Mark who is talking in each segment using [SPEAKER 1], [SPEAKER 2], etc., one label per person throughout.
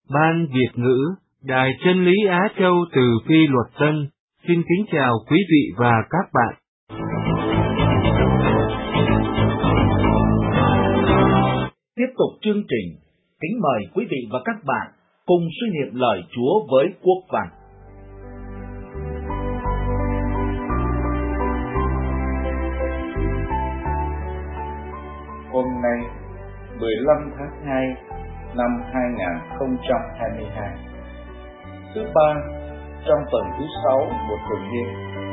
[SPEAKER 1] Ban Việt ngữ, Đài Chân lý Á Châu từ Phi Luật Tân, xin kính chào quý vị và các bạn.
[SPEAKER 2] Tiếp tục chương trình, kính mời quý vị và các bạn cùng suy niệm lời Chúa với Quốc Văn.
[SPEAKER 3] Hôm nay, 15 tháng 2 năm 2022, thứ ba trong tuần thứ 6 của thường niên.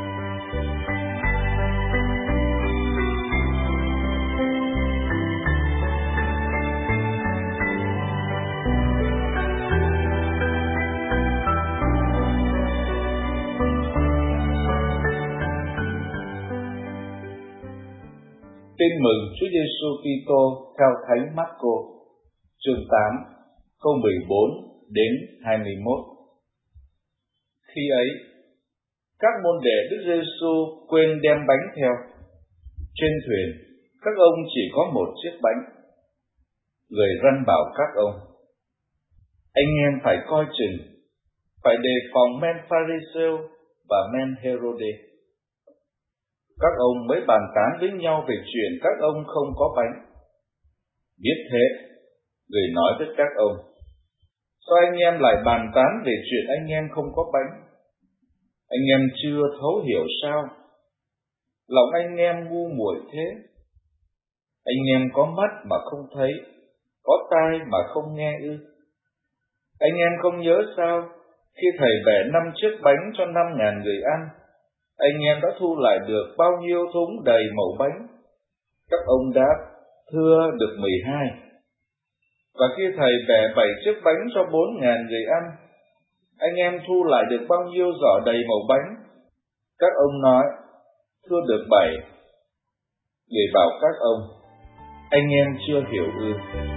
[SPEAKER 3] Tin mừng Chúa Giêsu Kitô theo Thánh Mác-cô, chương 8, câu 14 đến 21. Khi ấy, các môn đệ Đức Giêsu quên đem bánh theo. Trên thuyền, các ông chỉ có một chiếc bánh. Người răn bảo các ông: anh em phải coi chừng, phải đề phòng men Pha-ri-sêu và men Hê-rô-đê. Các ông mới bàn tán với nhau về chuyện các ông không có bánh. Biết thế, người nói với các ông: sao anh em lại bàn tán về chuyện anh em không có bánh? Anh em chưa thấu hiểu sao? Lòng anh em ngu muội thế. Anh em có mắt mà không thấy, có tai mà không nghe ư? Anh em không nhớ sao, khi Thầy bẻ 5 chiếc bánh cho 5.000 người ăn, anh em đã thu lại được bao nhiêu thúng đầy mẩu bánh? Các ông đáp: thưa, được 12. Và khi Thầy bẻ 7 chiếc bánh cho 4.000 người ăn, anh em thu lại được bao nhiêu giỏ đầy mẩu bánh? Các ông nói: thưa, được 7. Người bảo các ông: anh em chưa hiểu ư?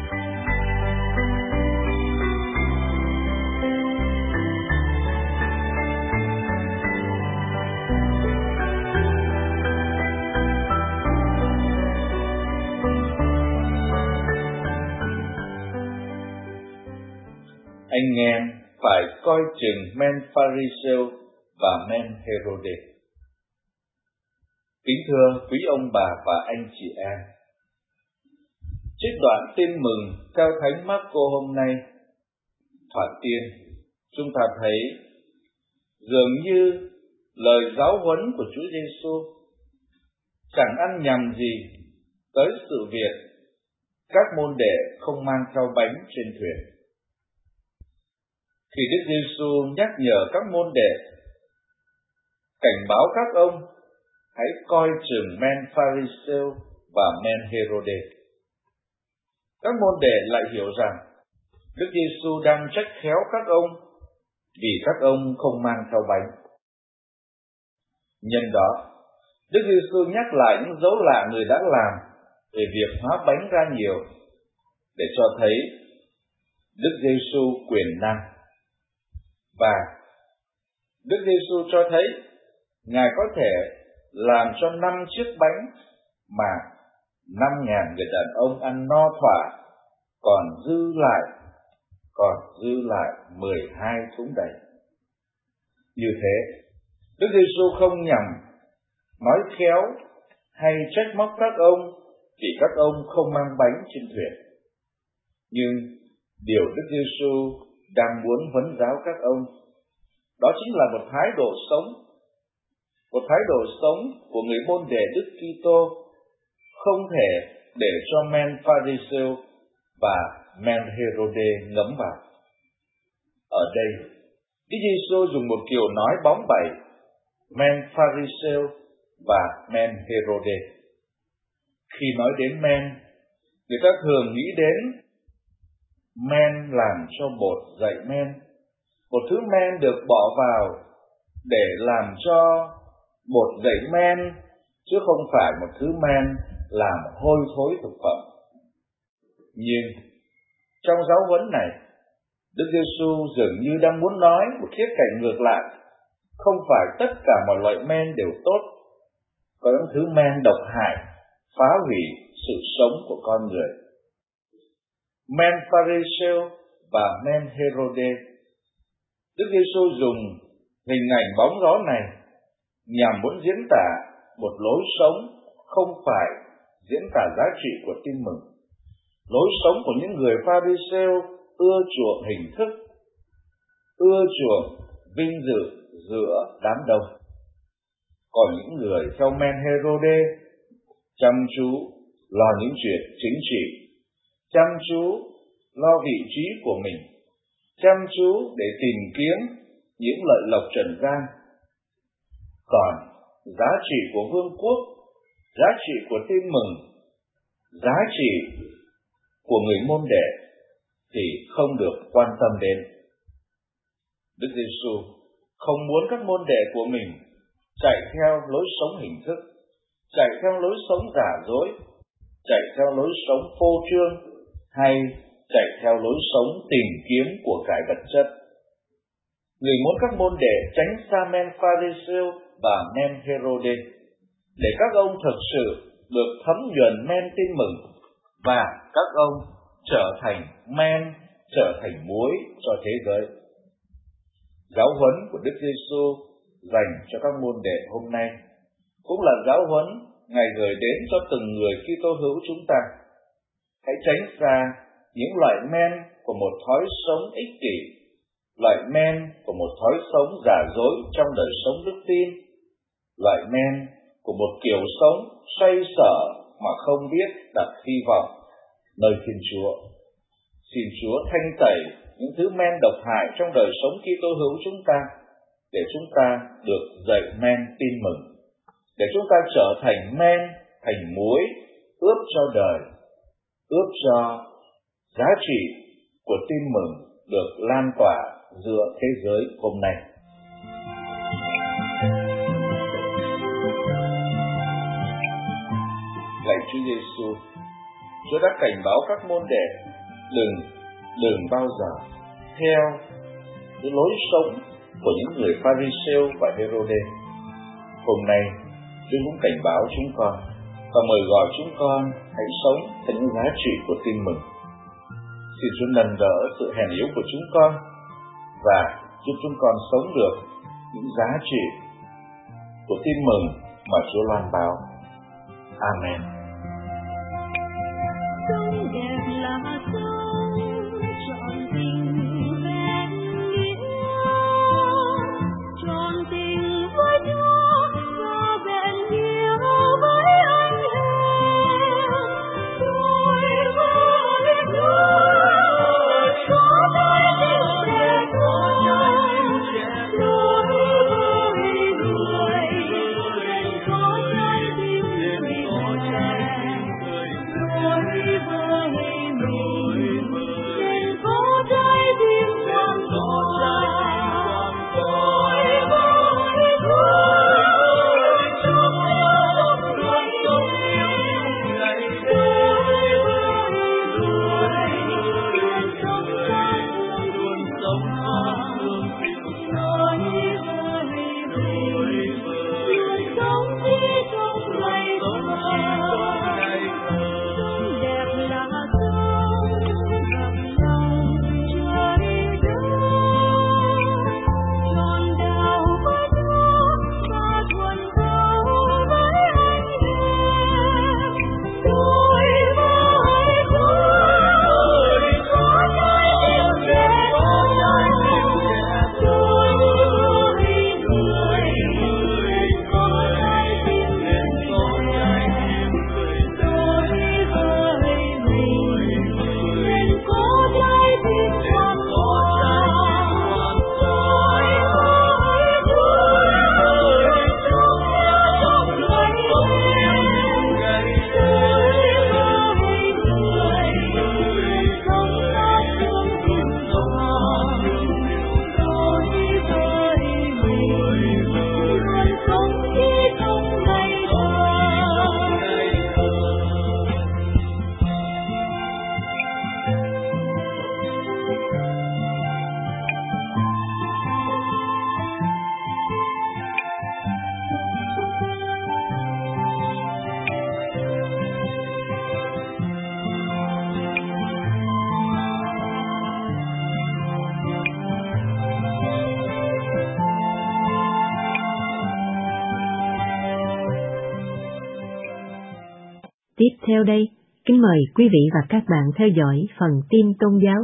[SPEAKER 3] Anh em phải coi chừng men Pha-ri-sêu và men Hê-rô-đê. Kính thưa quý ông bà và anh chị em, trích đoạn tin mừng theo Thánh Mác-cô hôm nay, thoạt tiên chúng ta thấy dường như lời giáo huấn của Chúa Giêsu chẳng ăn nhầm gì tới sự việc các môn đệ không mang theo bánh trên thuyền. Khi Đức Giêsu nhắc nhở các môn đệ, cảnh báo các ông hãy coi chừng men Pha-ri-sêu và men Hê-rô-đê, các môn đệ lại hiểu rằng Đức Giêsu đang trách khéo các ông vì các ông không mang theo bánh. Nhân đó, Đức Giêsu nhắc lại những dấu lạ người đã làm về việc hóa bánh ra nhiều, để cho thấy Đức Giêsu quyền năng. Và Đức Giêsu cho thấy Ngài có thể làm cho 5 chiếc bánh mà 5.000 người đàn ông ăn no thỏa, còn dư lại 12 thúng đầy. Như thế, Đức Giêsu không nhằm nói khéo hay trách móc các ông vì các ông không mang bánh trên thuyền. Nhưng điều Đức Giêsu đang muốn huấn giáo các ông, đó chính là một thái độ sống của người môn đệ Đức Kitô, không thể để cho men Pha-ri-sêu và men Hê-rô-đê ngấm vào. Ở đây, Đức Giêsu dùng một kiểu nói bóng bẩy men Pha-ri-sêu và men Hê-rô-đê. Khi nói đến men, người ta thường nghĩ đến men làm cho bột dậy men, một thứ men được bỏ vào để làm cho bột dậy men, chứ không phải một thứ men làm hôi thối thực phẩm. Nhưng trong giáo huấn này, Đức Giêsu dường như đang muốn nói một khía cạnh ngược lại. Không phải tất cả mọi loại men đều tốt, có những thứ men độc hại, phá hủy sự sống của con người. Men Pha-ri-sêu và Men-hê-rô-đê. Đức Giêsu dùng hình ảnh bóng gió này nhằm muốn diễn tả một lối sống không phải diễn tả giá trị của tin mừng. Lối sống của những người Pha-ri-sêu ưa chuộng hình thức, ưa chuộng vinh dự giữa đám đông. Còn những người theo Men-hê-rô-đê chăm chú lo những chuyện chính trị, chăm chú lo vị trí của mình, chăm chú để tìm kiếm những lợi lộc trần gian. Còn giá trị của vương quốc, giá trị của tin mừng, giá trị của người môn đệ thì không được quan tâm đến. Đức Giêsu không muốn các môn đệ của mình chạy theo lối sống hình thức, chạy theo lối sống giả dối, chạy theo lối sống phô trương, hay chạy theo lối sống tìm kiếm của cải vật chất. Người muốn các môn đệ tránh xa men Pha-ri-sêu và men Hê-rô-đê, để các ông thực sự được thấm nhuần men tin mừng, và các ông trở thành men, trở thành muối cho thế giới. Giáo huấn của Đức Giêsu dành cho các môn đệ hôm nay cũng là giáo huấn Ngài gửi đến cho từng người Kitô hữu chúng ta. Hãy tránh xa những loại men của một thói sống ích kỷ, loại men của một thói sống giả dối trong đời sống đức tin, loại men của một kiểu sống xoay sở mà không biết đặt hy vọng nơi Thiên Chúa. Xin Chúa thanh tẩy những thứ men độc hại trong đời sống Kitô hữu chúng ta, để chúng ta được dạy men tin mừng, để chúng ta trở thành men, thành muối, ướp cho đời, ướp cho giá trị của tin mừng được lan tỏa giữa thế giới hôm nay. Lạy Chúa Giêsu, Chúa đã cảnh báo các môn đệ đừng bao giờ theo cái lối sống của những người Pha-ri-sêu và Hê-rô-đê. Hôm nay Chúa cũng cảnh báo chúng con và mời gọi chúng con hãy sống theo những giá trị của tin mừng. Xin Chúa nâng đỡ sự hèn yếu của chúng con và giúp chúng con sống được những giá trị của tin mừng mà Chúa loan báo. Amen.
[SPEAKER 4] Sống đẹp là sống trọn tình bên nghĩa, trọn tình với Chúa và bền hiếu với anh em. Đôi với đôi có đôi tình trẻ con, đôi với người có trái tim người trẻ, đôi với người
[SPEAKER 5] theo đây, kính mời quý vị và các bạn theo dõi phần tin tôn giáo.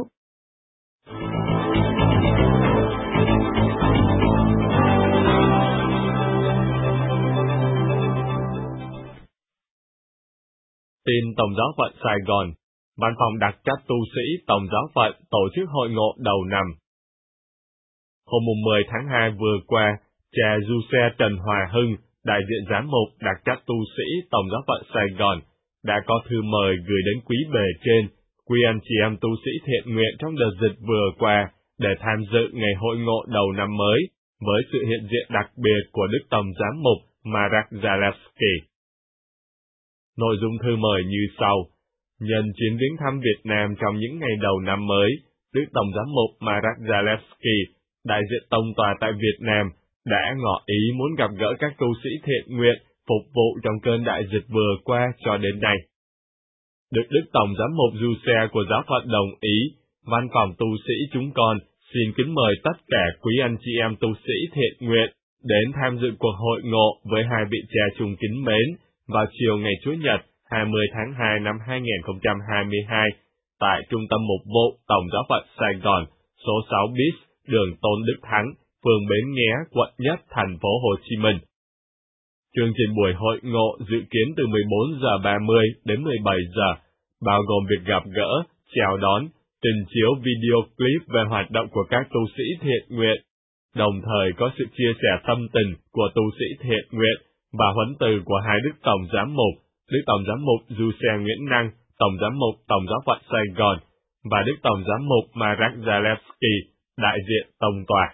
[SPEAKER 6] Tin Tổng giáo phận Sài Gòn. Văn phòng đặc trách tu sĩ Tổng giáo phận tổ chức hội ngộ đầu năm. Hôm 10 tháng 2 vừa qua, cha Du-xe Trần Hòa Hưng, đại diện giám mục đặc trách tu sĩ Tổng giáo phận Sài Gòn, đã có thư mời gửi đến quý bề trên, quý anh chị em tu sĩ thiện nguyện trong đợt dịch vừa qua để tham dự ngày hội ngộ đầu năm mới với sự hiện diện đặc biệt của Đức Tổng giám mục Marek Zalewski. Nội dung thư mời như sau. Nhân chuyến viếng thăm Việt Nam trong những ngày đầu năm mới, Đức Tổng giám mục Marek Zalewski, đại diện tông tòa tại Việt Nam, đã ngỏ ý muốn gặp gỡ các tu sĩ thiện nguyện phục vụ trong cơn đại dịch vừa qua cho đến nay. Được Đức Tổng giám mục Du-xe của giáo phận đồng ý, văn phòng tu sĩ chúng con xin kính mời tất cả quý anh chị em tu sĩ thiện nguyện đến tham dự cuộc hội ngộ với hai vị cha trung kính mến vào chiều ngày Chủ nhật 20 tháng 2 năm 2022 tại Trung tâm Mục vụ Tổng giáo phận Sài Gòn, số 6 bis, đường Tôn Đức Thắng, phường Bến Nghé, quận Nhất, thành phố Hồ Chí Minh. Chương trình buổi hội ngộ dự kiến từ 14 giờ 30 đến 17 giờ, bao gồm việc gặp gỡ, chào đón, trình chiếu video clip về hoạt động của các tu sĩ thiện nguyện, đồng thời có sự chia sẻ tâm tình của tu sĩ thiện nguyện và huấn từ của hai Đức Tổng giám mục, Đức Tổng giám mục Du-xe Nguyễn Năng, Tổng giám mục Tổng giáo phận Sài Gòn và Đức Tổng giám mục Marek Zalewski, đại diện tông tòa.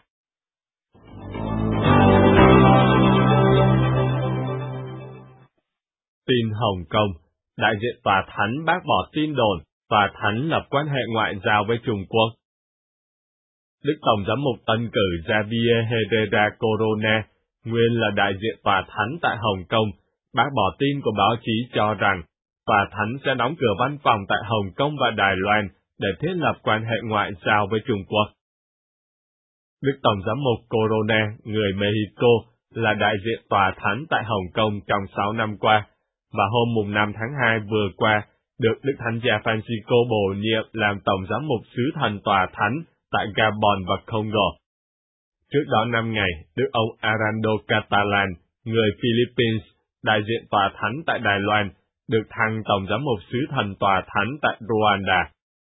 [SPEAKER 6] Tin Hồng Kông, đại diện tòa thánh bác bỏ tin đồn tòa thánh lập quan hệ ngoại giao với Trung Quốc. Đức Tổng giám mục tân cử Javier Herrera Corona, nguyên là đại diện tòa thánh tại Hồng Kông, bác bỏ tin của báo chí cho rằng tòa thánh sẽ đóng cửa văn phòng tại Hồng Kông và Đài Loan để thiết lập quan hệ ngoại giao với Trung Quốc. Đức Tổng giám mục Corona, người Mexico, là đại diện tòa thánh tại Hồng Kông trong 6 năm qua, và hôm 5 tháng 2 vừa qua, được Đức Thánh cha Francisco bổ nhiệm làm Tổng giám mục sứ thần tòa thánh tại Gabon và Congo. Trước đó 5 ngày, Đức ông Arando Catalan, người Philippines, đại diện tòa thánh tại Đài Loan, được thăng Tổng giám mục sứ thần tòa thánh tại Rwanda.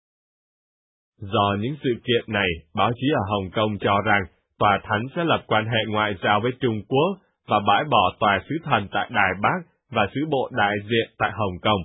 [SPEAKER 6] Do những sự kiện này, báo chí ở Hồng Kông cho rằng tòa thánh sẽ lập quan hệ ngoại giao với Trung Quốc và bãi bỏ tòa sứ thần tại Đài Bắc và sứ bộ đại diện tại Hồng Kông.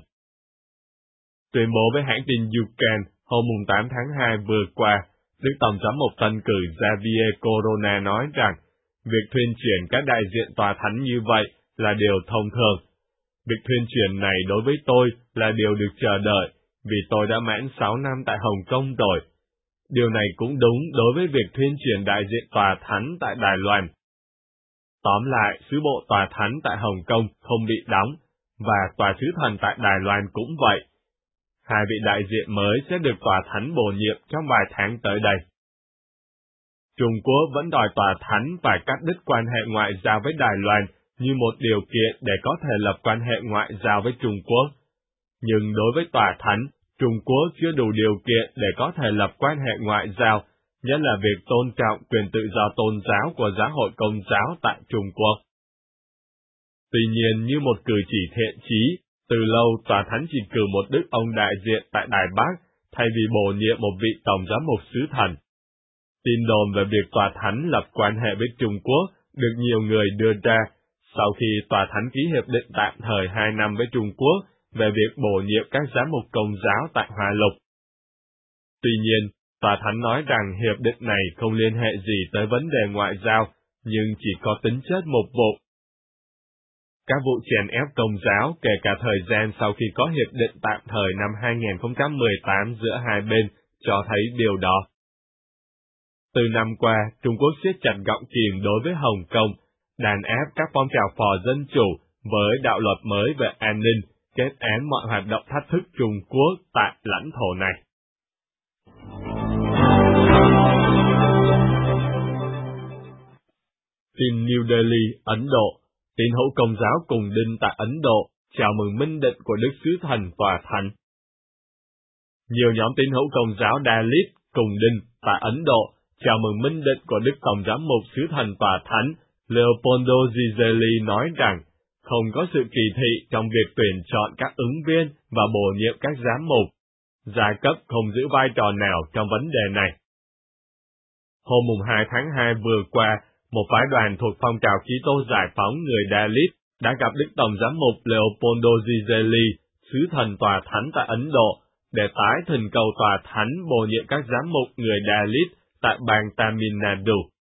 [SPEAKER 6] Tuyên bố với hãng tin Yukan hôm 8 tháng 2 vừa qua, Đức Tổng giám mục tân cử Javier Corona nói rằng việc thuyên chuyển các đại diện tòa thánh như vậy là điều thông thường. Việc thuyên chuyển này đối với tôi là điều được chờ đợi, vì tôi đã mãn 6 năm tại Hồng Kông rồi. Điều này cũng đúng đối với việc thuyên chuyển đại diện tòa thánh tại Đài Loan. Tóm lại, sứ bộ tòa thánh tại Hồng Kông không bị đóng, và tòa sứ thần tại Đài Loan cũng vậy. Hai vị đại diện mới sẽ được tòa thánh bổ nhiệm trong vài tháng tới đây. Trung Quốc vẫn đòi tòa thánh phải cắt đứt quan hệ ngoại giao với Đài Loan như một điều kiện để có thể lập quan hệ ngoại giao với Trung Quốc. Nhưng đối với tòa thánh, Trung Quốc chưa đủ điều kiện để có thể lập quan hệ ngoại giao, nhất là việc tôn trọng quyền tự do tôn giáo của Giáo hội Công giáo tại Trung Quốc. Tuy nhiên, như một cử chỉ thiện chí, từ lâu tòa thánh chỉ cử một đức ông đại diện tại Đài Bắc, thay vì bổ nhiệm một vị tổng giám mục sứ thần. Tin đồn về việc tòa thánh lập quan hệ với Trung Quốc được nhiều người đưa ra sau khi tòa thánh ký hiệp định tạm thời 2 năm với Trung Quốc về việc bổ nhiệm các giám mục Công giáo tại Hoa Lục. Tuy nhiên, tòa thánh nói rằng hiệp định này không liên hệ gì tới vấn đề ngoại giao, nhưng chỉ có tính chất mục vụ. Các vụ chèn ép Công giáo kể cả thời gian sau khi có hiệp định tạm thời năm 2018 giữa hai bên cho thấy điều đó. Từ năm qua, Trung Quốc siết chặt gọng kìm đối với Hồng Kông, đàn áp các phong trào phò dân chủ với đạo luật mới về an ninh, kết án mọi hoạt động thách thức Trung Quốc tại lãnh thổ này. Tin New Delhi, Ấn Độ. Tín hữu Công giáo cùng đinh tại Ấn Độ chào mừng minh định của Đức Sứ Thần Tòa Thánh. Nhiều nhóm tín hữu Công giáo Dalit cùng đinh tại Ấn Độ chào mừng minh định của Đức Tổng Giám mục Sứ Thần Tòa Thánh Leopoldo Giseli nói rằng không có sự kỳ thị trong việc tuyển chọn các ứng viên và bổ nhiệm các giám mục. Giai cấp không giữ vai trò nào trong vấn đề này. Hôm 2 tháng 2 vừa qua, một phái đoàn thuộc phong trào Kitô giải phóng người Dalit đã gặp Đức Tổng Giám mục Leopoldo Giseli, Sứ Thần Tòa Thánh tại Ấn Độ, để tái thỉnh cầu Tòa Thánh bổ nhiệm các giám mục người Dalit tại bang Tamil Nadu.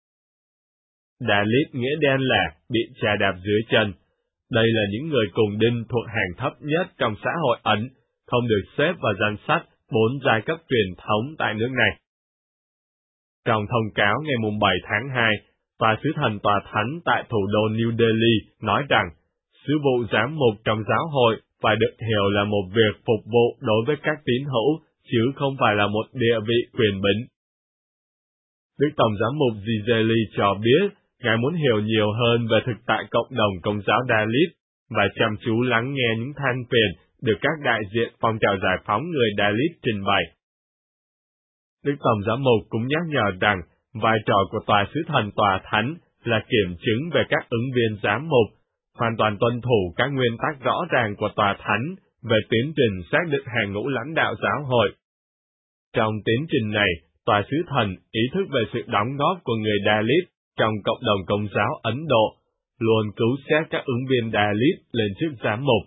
[SPEAKER 6] Dalit nghĩa đen là bị chà đạp dưới chân. Đây là những người cùng đinh thuộc hàng thấp nhất trong xã hội Ấn, không được xếp vào danh sách 4 giai cấp truyền thống tại nước này. Trong thông cáo ngày 7 tháng 2, Tòa Sứ Thần Tòa Thánh tại thủ đô New Delhi nói rằng, sứ vụ giám mục trong giáo hội phải được hiểu là một việc phục vụ đối với các tín hữu, chứ không phải là một địa vị quyền bính. Đức Tổng Giám mục Giseli cho biết, Ngài muốn hiểu nhiều hơn về thực tại cộng đồng Công giáo Dalit và chăm chú lắng nghe những than phiền được các đại diện phong trào giải phóng người Dalit trình bày. Đức Tổng Giám mục cũng nhắc nhở rằng, vai trò của Tòa Sứ Thần Tòa Thánh là kiểm chứng về các ứng viên giám mục, hoàn toàn tuân thủ các nguyên tắc rõ ràng của Tòa Thánh về tiến trình xác định hàng ngũ lãnh đạo giáo hội. Trong tiến trình này, Tòa Sứ Thần ý thức về sự đóng góp của người Dalit trong cộng đồng Công giáo Ấn Độ, luôn cứu xét các ứng viên Dalit lên chức giám mục.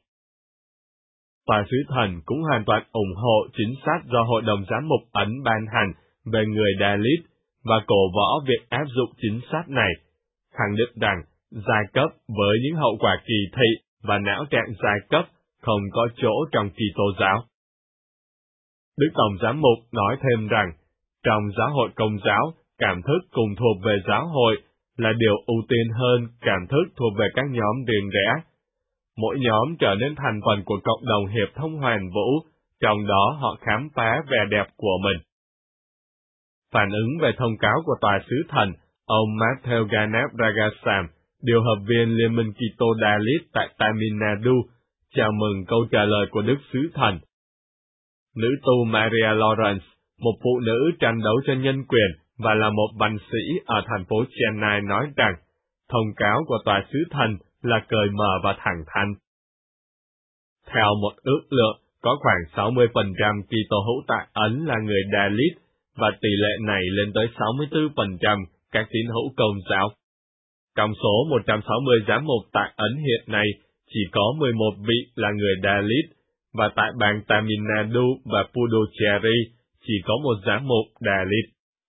[SPEAKER 6] Tòa Sứ Thần cũng hoàn toàn ủng hộ chính sách do Hội đồng Giám mục Ấn ban hành về người Dalit và cổ võ việc áp dụng chính sách này, khẳng định rằng giai cấp với những hậu quả kỳ thị và não trạng giai cấp không có chỗ trong Kitô giáo. Đức Tổng Giám mục nói thêm rằng, trong giáo hội Công giáo, cảm thức cùng thuộc về giáo hội là điều ưu tiên hơn cảm thức thuộc về các nhóm riêng rẽ. Mỗi nhóm trở nên thành phần của cộng đồng hiệp thông hoàn vũ, trong đó họ khám phá vẻ đẹp của mình. Phản ứng về thông cáo của Tòa Sứ Thần, ông Matthew Ganap Ragasam, điều hợp viên Liên minh Kitô Dalit tại Tamil Nadu, chào mừng câu trả lời của Đức Sứ Thần. Nữ tu Maria Lawrence, một phụ nữ tranh đấu cho nhân quyền và là một văn sĩ ở thành phố Chennai nói rằng, thông cáo của Tòa Sứ Thần là cởi mở và thẳng thắn. Theo một ước lượng, có khoảng 60% Kitô hữu tại Ấn là người Dalit, và tỷ lệ này lên tới 64% các tín hữu Công giáo. Trong số 160 giám mục tại Ấn hiện nay, chỉ có 11 vị là người Dalit, và tại bang Tamil Nadu và Puducherry chỉ có một giám mục Dalit.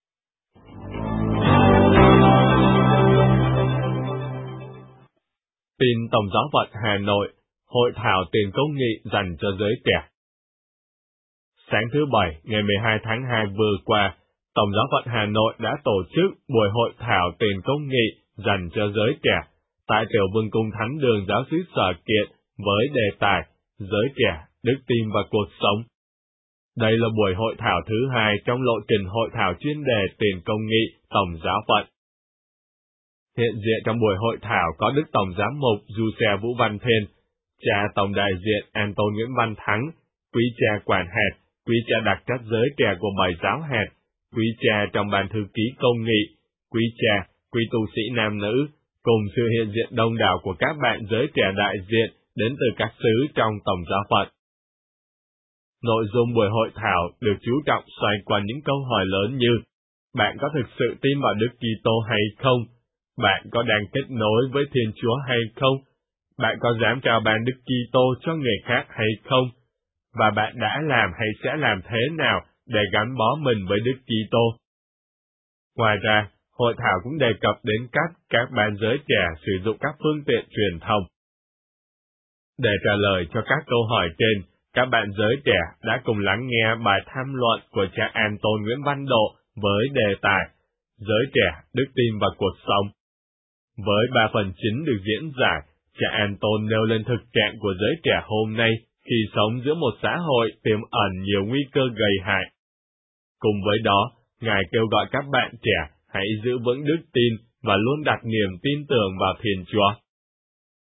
[SPEAKER 6] Tin Tổng giáo phận Hà Nội, Hội thảo tiền công nghị dành cho giới trẻ. Sáng thứ Bảy, ngày 12 tháng 2 vừa qua, Tổng giáo phận Hà Nội đã tổ chức buổi hội thảo tiền công nghị dành cho giới trẻ tại Tiểu Vương cung Thánh đường Giáo xứ Sở Kiện với đề tài Giới trẻ, đức tin và cuộc sống. Đây là buổi hội thảo thứ 2 trong lộ trình hội thảo chuyên đề tiền công nghị Tổng giáo phận. Hiện diện trong buổi hội thảo có Đức Tổng Giám mục Giuse Vũ Văn Thiên, cha Tổng đại diện Anton Nguyễn Văn Thắng, quý cha quản hạt, quý cha đặc trách giới trẻ của Bảy giáo hạt, quý cha trong ban thư ký công nghị, quý cha, quý tu sĩ nam nữ, cùng sự hiện diện đông đảo của các bạn giới trẻ đại diện đến từ các xứ trong Tổng giáo phận. Nội dung buổi hội thảo được chú trọng xoay quanh những câu hỏi lớn như: bạn có thực sự tin vào Đức Kitô hay không? Bạn có đang kết nối với Thiên Chúa hay không? Bạn có dám trao ban Đức Kitô cho người khác hay không? Và bạn đã làm hay sẽ làm thế nào để gắn bó mình với Đức Kitô? Ngoài ra, hội thảo cũng đề cập đến cách các ban giới trẻ sử dụng các phương tiện truyền thông. Để trả lời cho các câu hỏi trên, các bạn giới trẻ đã cùng lắng nghe bài tham luận của cha Anton Nguyễn Văn Độ với đề tài Giới trẻ, đức tin và cuộc sống. Với 3 phần chính được diễn giải, cha Anton nêu lên thực trạng của giới trẻ hôm nay khi sống giữa một xã hội tiềm ẩn nhiều nguy cơ gây hại. Cùng với đó, Ngài kêu gọi các bạn trẻ hãy giữ vững đức tin và luôn đặt niềm tin tưởng vào Thiên Chúa.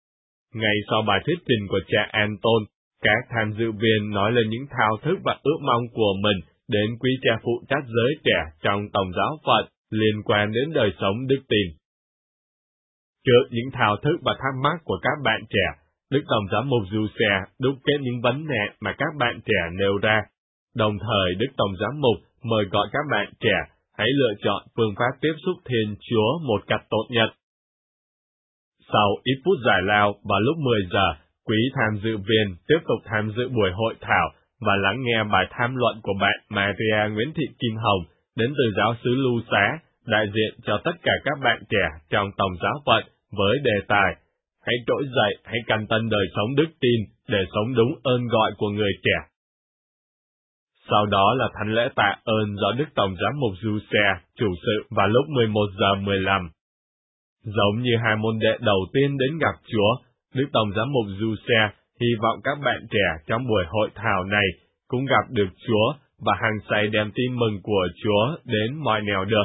[SPEAKER 6] Ngay sau bài thuyết trình của cha Anton, các tham dự viên nói lên những thao thức và ước mong của mình đến quý cha phụ trách giới trẻ trong tổng giáo phận liên quan đến đời sống đức tin. Trước những thao thức và thắc mắc của các bạn trẻ, Đức Tổng giám mục Giuse đúc kết những vấn nạn mà các bạn trẻ nêu ra. Đồng thời, Đức Tổng giám mục mời gọi các bạn trẻ hãy lựa chọn phương pháp tiếp xúc Thiên Chúa một cách tốt nhất. Sau ít phút giải lao, vào lúc 10 giờ, quý tham dự viên tiếp tục tham dự buổi hội thảo và lắng nghe bài tham luận của bạn Maria Nguyễn Thị Kim Hồng đến từ giáo xứ Lưu Xá, đại diện cho tất cả các bạn trẻ trong tổng giáo phận với đề tài hãy trỗi dậy, hãy canh tân đời sống đức tin để sống đúng ơn gọi của người trẻ. Sau đó là thánh lễ tạ ơn do Đức Tổng giám mục Giuse chủ sự vào lúc 11 giờ 15. Giống như hai môn đệ đầu tiên đến gặp Chúa, Đức Tổng giám mục Giuse hy vọng các bạn trẻ trong buổi hội thảo này cũng gặp được Chúa và hăng say đem tin mừng của Chúa đến mọi nẻo đường.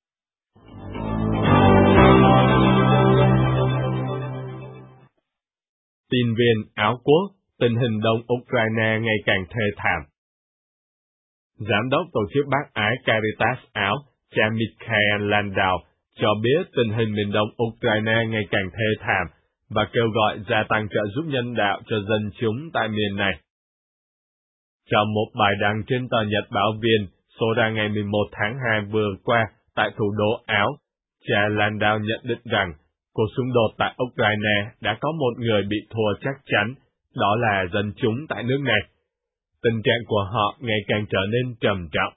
[SPEAKER 6] Tin viên Áo Quốc, tình hình Đông Ukraine ngày càng thê thảm. Giám đốc tổ chức bác ái Caritas Áo, cha Mikhail Landau, cho biết tình hình miền Đông Ukraine ngày càng thê thảm và kêu gọi gia tăng trợ giúp nhân đạo cho dân chúng tại miền này. Trong một bài đăng trên tờ Nhật báo Viên, số ra ngày 11 tháng 2 vừa qua tại thủ đô Áo, cha Landau nhận định rằng cuộc xung đột tại Ukraine đã có một người bị thua chắc chắn, đó là dân chúng tại nước này. Tình trạng của họ ngày càng trở nên trầm trọng.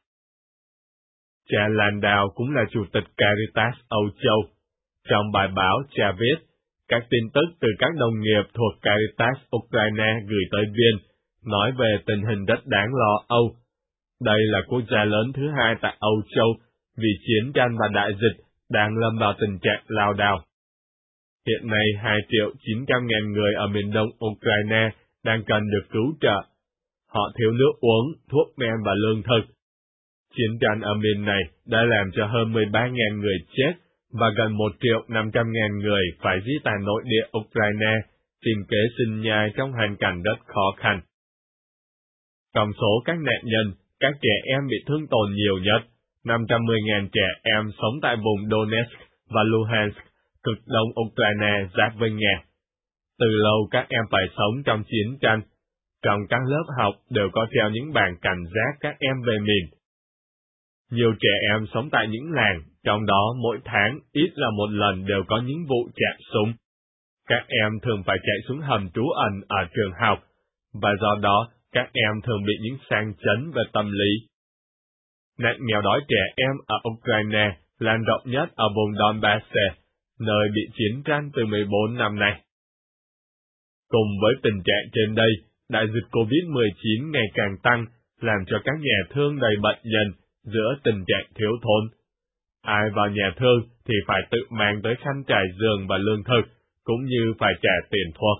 [SPEAKER 6] Cha Landau cũng là chủ tịch Caritas Âu Châu. Trong bài báo, cha viết, các tin tức từ các đồng nghiệp thuộc Caritas Ukraine gửi tới Viên, nói về tình hình rất đáng lo âu. Đây là quốc gia lớn thứ hai tại Âu Châu, vì chiến tranh và đại dịch đang lâm vào tình trạng lao đao. Hiện nay 2.900.000 người ở miền đông Ukraine đang cần được cứu trợ. Họ thiếu nước uống, thuốc men và lương thực. Chiến tranh ở miền này đã làm cho hơn 13.000 người chết và gần 1.500.000 người phải di tản nội địa Ukraine, tìm kế sinh nhai trong hoàn cảnh rất khó khăn. Trong số các nạn nhân, các trẻ em bị thương tổn nhiều nhất, 510.000 trẻ em sống tại vùng Donetsk và Luhansk, cực đông Ukraine giáp với Nga. Từ lâu các em phải sống trong chiến tranh. Trong các lớp học đều có treo những bảng cảnh giác các em về mìn. Nhiều trẻ em sống tại những làng, trong đó mỗi tháng ít là một lần đều có những vụ chạm súng. Các em thường phải chạy xuống hầm trú ẩn ở trường học, và do đó các em thường bị những sang chấn về tâm lý. Nạn nghèo đói trẻ em ở Ukraine lan rộng nhất ở vùng Donbass, nơi bị chiến tranh từ 14 năm nay. Cùng với tình trạng trên đây, đại dịch COVID-19 ngày càng tăng, làm cho các nhà thương đầy bận nhân giữa tình trạng thiếu thốn. Ai vào nhà thương thì phải tự mang tới khăn trải giường và lương thực, cũng như phải trả tiền thuốc.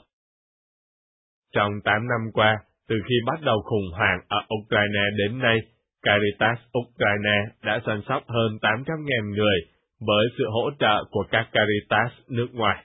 [SPEAKER 6] Trong 8 năm qua, từ khi bắt đầu khủng hoảng ở Ukraine đến nay, Caritas Ukraine đã săn sóc hơn 800.000 người với sự hỗ trợ của các Caritas nước ngoài.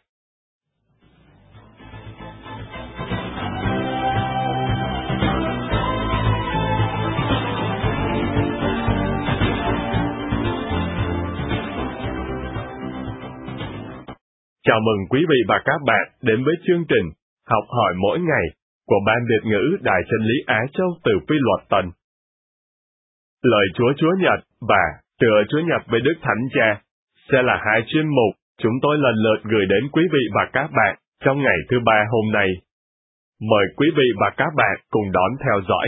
[SPEAKER 6] Chào mừng quý vị và các bạn đến với chương trình Học hỏi mỗi ngày của Ban Việt ngữ Đài Chân lý Á Châu từ Phi Luật Tân. Lời Chúa Nhật và Tựa Chúa Nhật với Đức Thánh Cha sẽ là hai chuyên mục chúng tôi lần lượt gửi đến quý vị và các bạn trong ngày thứ Ba hôm nay. Mời quý vị và các bạn cùng đón theo dõi.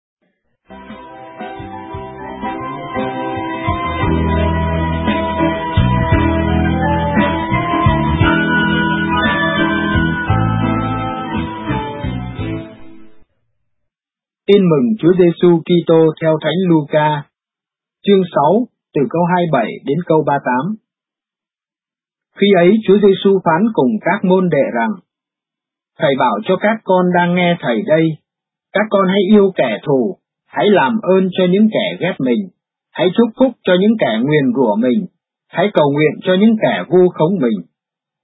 [SPEAKER 7] Tin mừng Chúa Giêsu Kitô theo Thánh Luca, chương 6, từ câu 27 đến câu 38. Khi ấy Chúa Giêsu phán cùng các môn đệ rằng: Thầy bảo cho các con đang nghe thầy đây, các con hãy yêu kẻ thù, hãy làm ơn cho những kẻ ghét mình, hãy chúc phúc cho những kẻ nguyền rủa mình, hãy cầu nguyện cho những kẻ vu khống mình.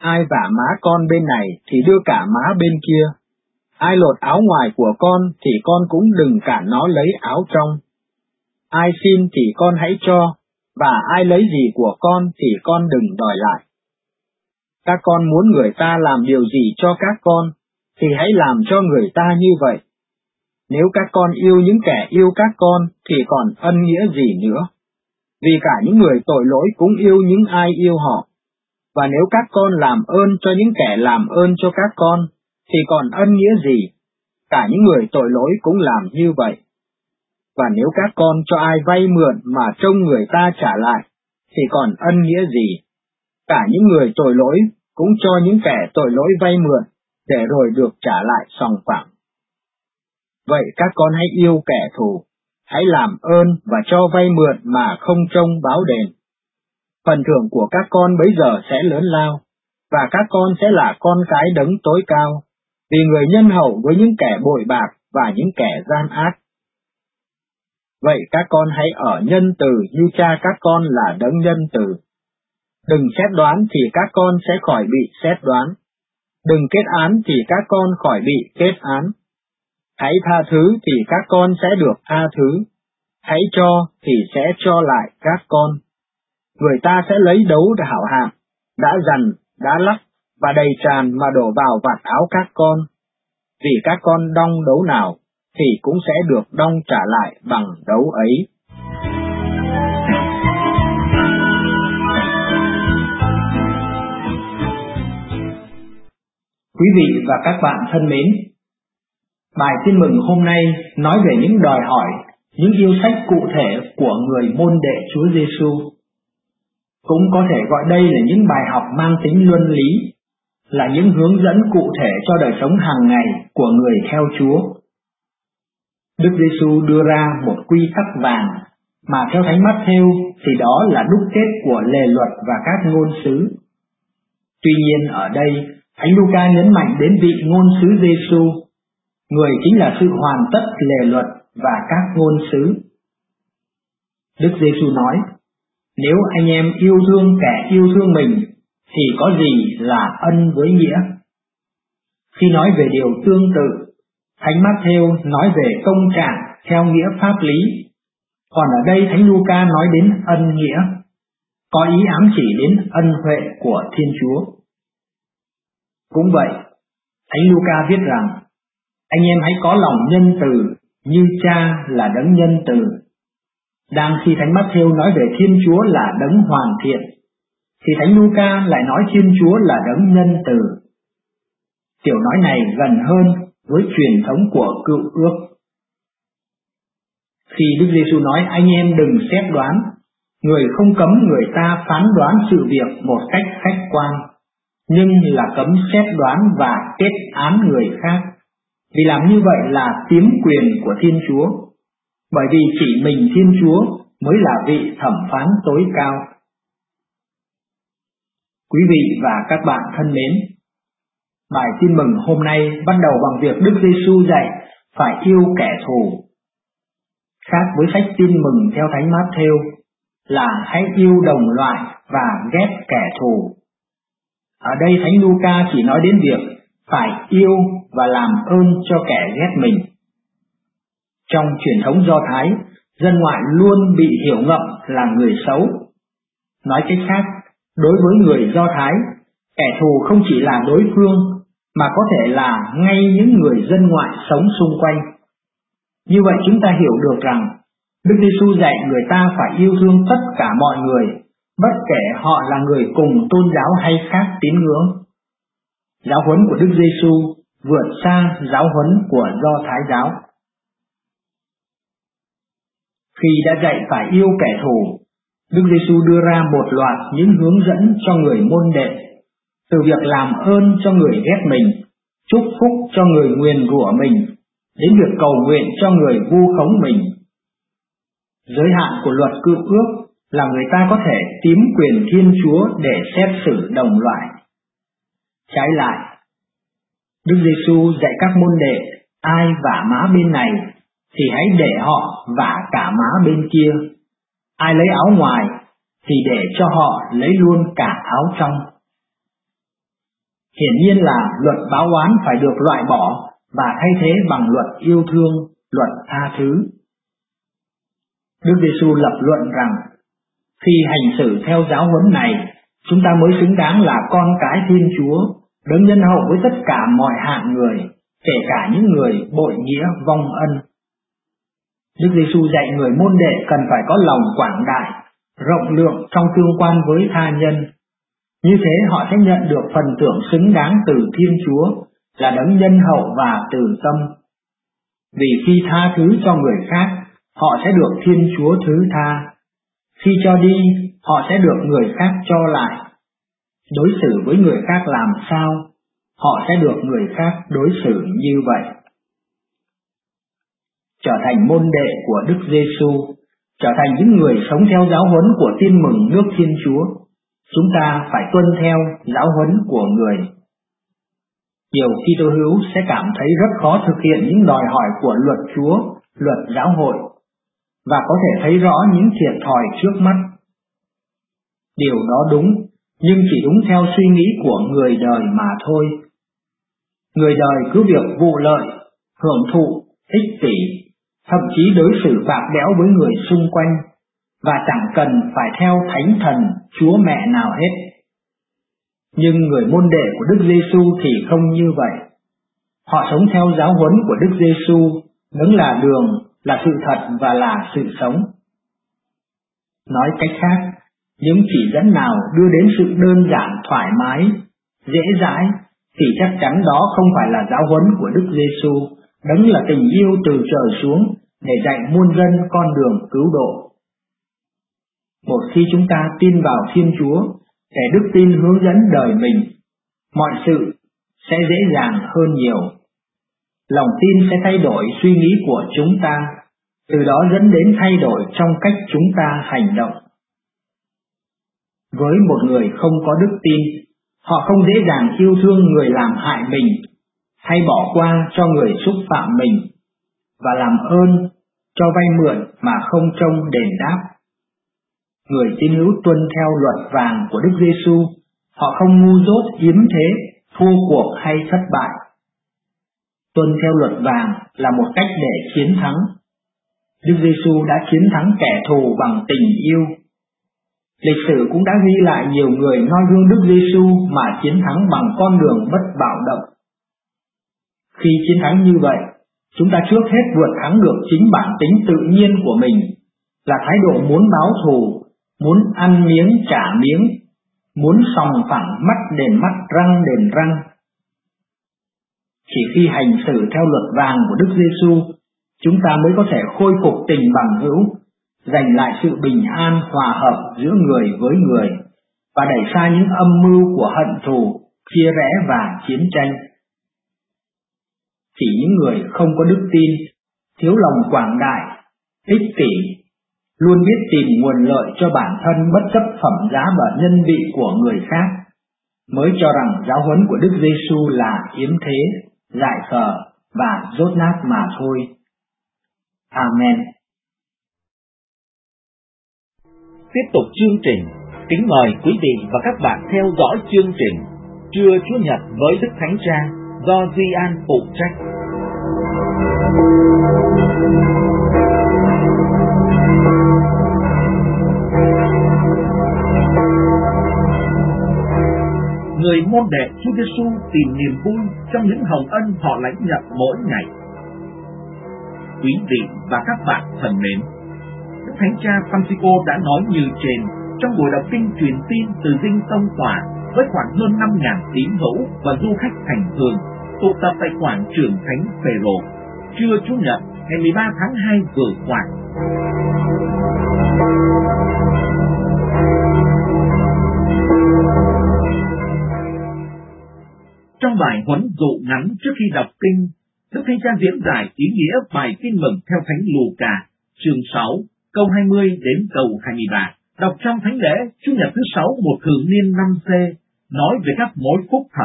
[SPEAKER 7] ai vả má con bên này thì đưa cả má bên kia. Ai lột áo ngoài của con thì con cũng đừng cản nó lấy áo trong. Ai xin thì con hãy cho, và ai lấy gì của con thì con đừng đòi lại. Các con muốn người ta làm điều gì cho các con, thì hãy làm cho người ta như vậy. Nếu các con yêu những kẻ yêu các con thì còn ân nghĩa gì nữa? Vì cả những người tội lỗi cũng yêu những ai yêu họ. Và nếu các con làm ơn cho những kẻ làm ơn cho các con, thì còn ân nghĩa gì? Cả những người tội lỗi cũng làm như vậy. Và nếu các con cho ai vay mượn mà trông người ta trả lại, thì còn ân nghĩa gì? Cả những người tội lỗi cũng cho những kẻ tội lỗi vay mượn, để rồi được trả lại sòng phẳng. Vậy các con hãy yêu kẻ thù, hãy làm ơn và cho vay mượn mà không trông báo đền. Phần thưởng của các con bấy giờ sẽ lớn lao, và các con sẽ là con cái đấng tối cao, vì người nhân hậu với những kẻ bội bạc và những kẻ gian ác. Vậy các con hãy ở nhân từ như cha các con là đấng nhân từ. Đừng xét đoán thì các con sẽ khỏi bị xét đoán. Đừng kết án thì các con khỏi bị kết án. Hãy tha thứ thì các con sẽ được tha thứ. Hãy cho thì sẽ cho lại các con. Người ta sẽ lấy đấu để hảo hạng, đã dằn, đã lắc và đầy tràn mà đổ vào vạt áo các con. Vì các con đong đấu nào thì cũng sẽ được đong trả lại bằng đấu ấy.
[SPEAKER 2] Quý vị và các bạn thân mến, bài tin mừng hôm nay nói về những đòi hỏi, những yêu sách cụ thể của người môn đệ Chúa Giêsu. Cũng có thể gọi đây là những bài học mang tính luân lý, là những hướng dẫn cụ thể cho đời sống hàng ngày của người theo Chúa. Đức Giêsu đưa ra một quy tắc vàng mà theo Thánh Mát-thêu thì đó là đúc kết của lề luật và các ngôn sứ. Tuy nhiên ở đây, Thánh Luca nhấn mạnh đến vị ngôn sứ Giêsu, người chính là sự hoàn tất lề luật và các ngôn sứ. Đức Giêsu nói, nếu anh em yêu thương kẻ yêu thương mình, thì có gì là ân với nghĩa? Khi nói về điều tương tự, Thánh Mát-thêu nói về công trạng theo nghĩa pháp lý, còn ở đây Thánh Luca nói đến ân nghĩa, có ý ám chỉ đến ân huệ của Thiên Chúa. Cũng vậy, Thánh Luca viết rằng, anh em hãy có lòng nhân từ như Cha là đấng nhân từ. Đang khi Thánh Mát-thêu nói về Thiên Chúa là đấng hoàn thiện, thì Thánh Luca lại nói Thiên Chúa là đấng nhân từ. Kiểu nói này gần hơn với truyền thống của Cựu Ước. Khi Đức Giêsu nói anh em đừng xét đoán, người không cấm người ta phán đoán sự việc một cách khách quan, nhưng là cấm xét đoán và kết án người khác, vì làm như vậy là tiếm quyền của Thiên Chúa, bởi vì chỉ mình Thiên Chúa mới là vị thẩm phán tối cao. Quý vị và các bạn thân mến, bài tin mừng hôm nay bắt đầu bằng việc Đức Giêsu dạy phải yêu kẻ thù. Khác với sách tin mừng theo Thánh Mát-thêu là hãy yêu đồng loại và ghét kẻ thù. Ở đây Thánh Luca chỉ nói đến việc phải yêu và làm ơn cho kẻ ghét mình. Trong truyền thống Do Thái, dân ngoại luôn bị hiểu ngầm là người xấu. Nói cách khác, đối với người Do Thái, kẻ thù không chỉ là đối phương, mà có thể là ngay những người dân ngoại sống xung quanh. Như vậy chúng ta hiểu được rằng, Đức Giêsu dạy người ta phải yêu thương tất cả mọi người, bất kể họ là người cùng tôn giáo hay khác tín ngưỡng. Giáo huấn của Đức Giêsu vượt xa giáo huấn của Do Thái giáo. Khi đã dạy phải yêu kẻ thù, Đức Giêsu đưa ra một loạt những hướng dẫn cho người môn đệ, từ việc làm ơn cho người ghét mình, chúc phúc cho người nguyền rủa mình, đến việc cầu nguyện cho người vu khống mình. Giới hạn của luật Cựu Ước là người ta có thể tiếm quyền Thiên Chúa để xét xử đồng loại. Trái lại, Đức Giêsu dạy các môn đệ ai vả má bên này thì hãy để họ vả cả má bên kia. Ai lấy áo ngoài thì để cho họ lấy luôn cả áo trong. Hiển nhiên là luật báo oán phải được loại bỏ và thay thế bằng luật yêu thương, luật tha thứ. Đức Giêsu lập luận rằng, khi hành xử theo giáo huấn này, chúng ta mới xứng đáng là con cái Thiên Chúa, đấng nhân hậu với tất cả mọi hạng người, kể cả những người bội nghĩa vong ân. Đức Giêsu dạy người môn đệ cần phải có lòng quảng đại, rộng lượng trong tương quan với tha nhân. Như thế họ sẽ nhận được phần thưởng xứng đáng từ Thiên Chúa là đấng nhân hậu và từ tâm. Vì khi tha thứ cho người khác, họ sẽ được Thiên Chúa thứ tha. Khi cho đi, họ sẽ được người khác cho lại. Đối xử với người khác làm sao, họ sẽ được người khác đối xử như vậy. Trở thành môn đệ của Đức Giêsu, trở thành những người sống theo giáo huấn của Tin mừng nước Thiên Chúa, chúng ta phải tuân theo giáo huấn của người. Nhiều Kitô hữu sẽ cảm thấy rất khó thực hiện những đòi hỏi của luật Chúa, luật giáo hội, và có thể thấy rõ những thiệt thòi trước mắt. Điều đó đúng, nhưng chỉ đúng theo suy nghĩ của người đời mà thôi. Người đời cứ việc vụ lợi, hưởng thụ, ích kỷ, thậm chí đối xử bạc bẽo với người xung quanh, và chẳng cần phải theo thánh thần, Chúa Mẹ nào hết. Nhưng người môn đệ của Đức Giêsu thì không như vậy. Họ sống theo giáo huấn của Đức Giêsu, đấng là đường, là sự thật và là sự sống. Nói cách khác, những chỉ dẫn nào đưa đến sự đơn giản thoải mái, dễ dãi, thì chắc chắn đó không phải là giáo huấn của Đức Giêsu, đấng là tình yêu từ trời xuống để dạy muôn dân con đường cứu độ. Một khi chúng ta tin vào Thiên Chúa, để đức tin hướng dẫn đời mình, mọi sự sẽ dễ dàng hơn nhiều. Lòng tin sẽ thay đổi suy nghĩ của chúng ta, từ đó dẫn đến thay đổi trong cách chúng ta hành động. Với một người không có đức tin, họ không dễ dàng yêu thương người làm hại mình, hay bỏ qua cho người xúc phạm mình, và làm ơn, cho vay mượn mà không trông đền đáp. Người tín hữu tuân theo luật vàng của Đức Giêsu, họ không ngu dốt yếm thế, thua cuộc hay thất bại. Tuân theo luật vàng là một cách để chiến thắng. Đức Giêsu đã chiến thắng kẻ thù bằng tình yêu. Lịch sử cũng đã ghi lại nhiều người noi gương Đức Giêsu mà chiến thắng bằng con đường bất bạo động. Khi chiến thắng như vậy, chúng ta trước hết vượt thắng được chính bản tính tự nhiên của mình, là thái độ muốn báo thù, muốn ăn miếng trả miếng, muốn sòng phẳng mắt đền mắt răng đền răng. Chỉ khi hành xử theo luật vàng của Đức Giêsu, chúng ta mới có thể khôi phục tình bằng hữu, giành lại sự bình an hòa hợp giữa người với người, và đẩy xa những âm mưu của hận thù, chia rẽ và chiến tranh. Chỉ những người không có đức tin, thiếu lòng quảng đại, ích kỷ, luôn biết tìm nguồn lợi cho bản thân bất chấp phẩm giá và nhân vị của người khác, mới cho rằng giáo huấn của Đức Giêsu là yếm thế, dại khờ và dốt nát mà thôi. Amen.
[SPEAKER 8] Tiếp tục chương trình, kính mời quý vị và các bạn theo dõi chương trình Trưa Chúa Nhật với Đức Thánh Cha do Duy An phụ trách. Người môn đệ Chúa Giêsu tìm niềm vui trong những hồng ân họ lãnh nhận mỗi ngày. Quý vị và các bạn thân mến, Đức Thánh Cha Francisco đã nói như trên trong buổi đọc kinh truyền tin từ Dinh Tông Tòa với khoảng hơn 5.000 tín hữu và du khách hành hương tụ tập tại quảng trường Thánh Phêrô trưa Chủ nhật ngày 13 tháng 2 vừa qua. Trong bài huấn dụ ngắn trước khi đọc kinh, Đức Thánh Cha diễn giải ý nghĩa bài tin mừng theo Thánh Luca, chương 6, câu 20 đến câu 23, đọc trong thánh lễ Chủ nhật thứ 6 một thường niên năm C, nói về các mối phúc thật.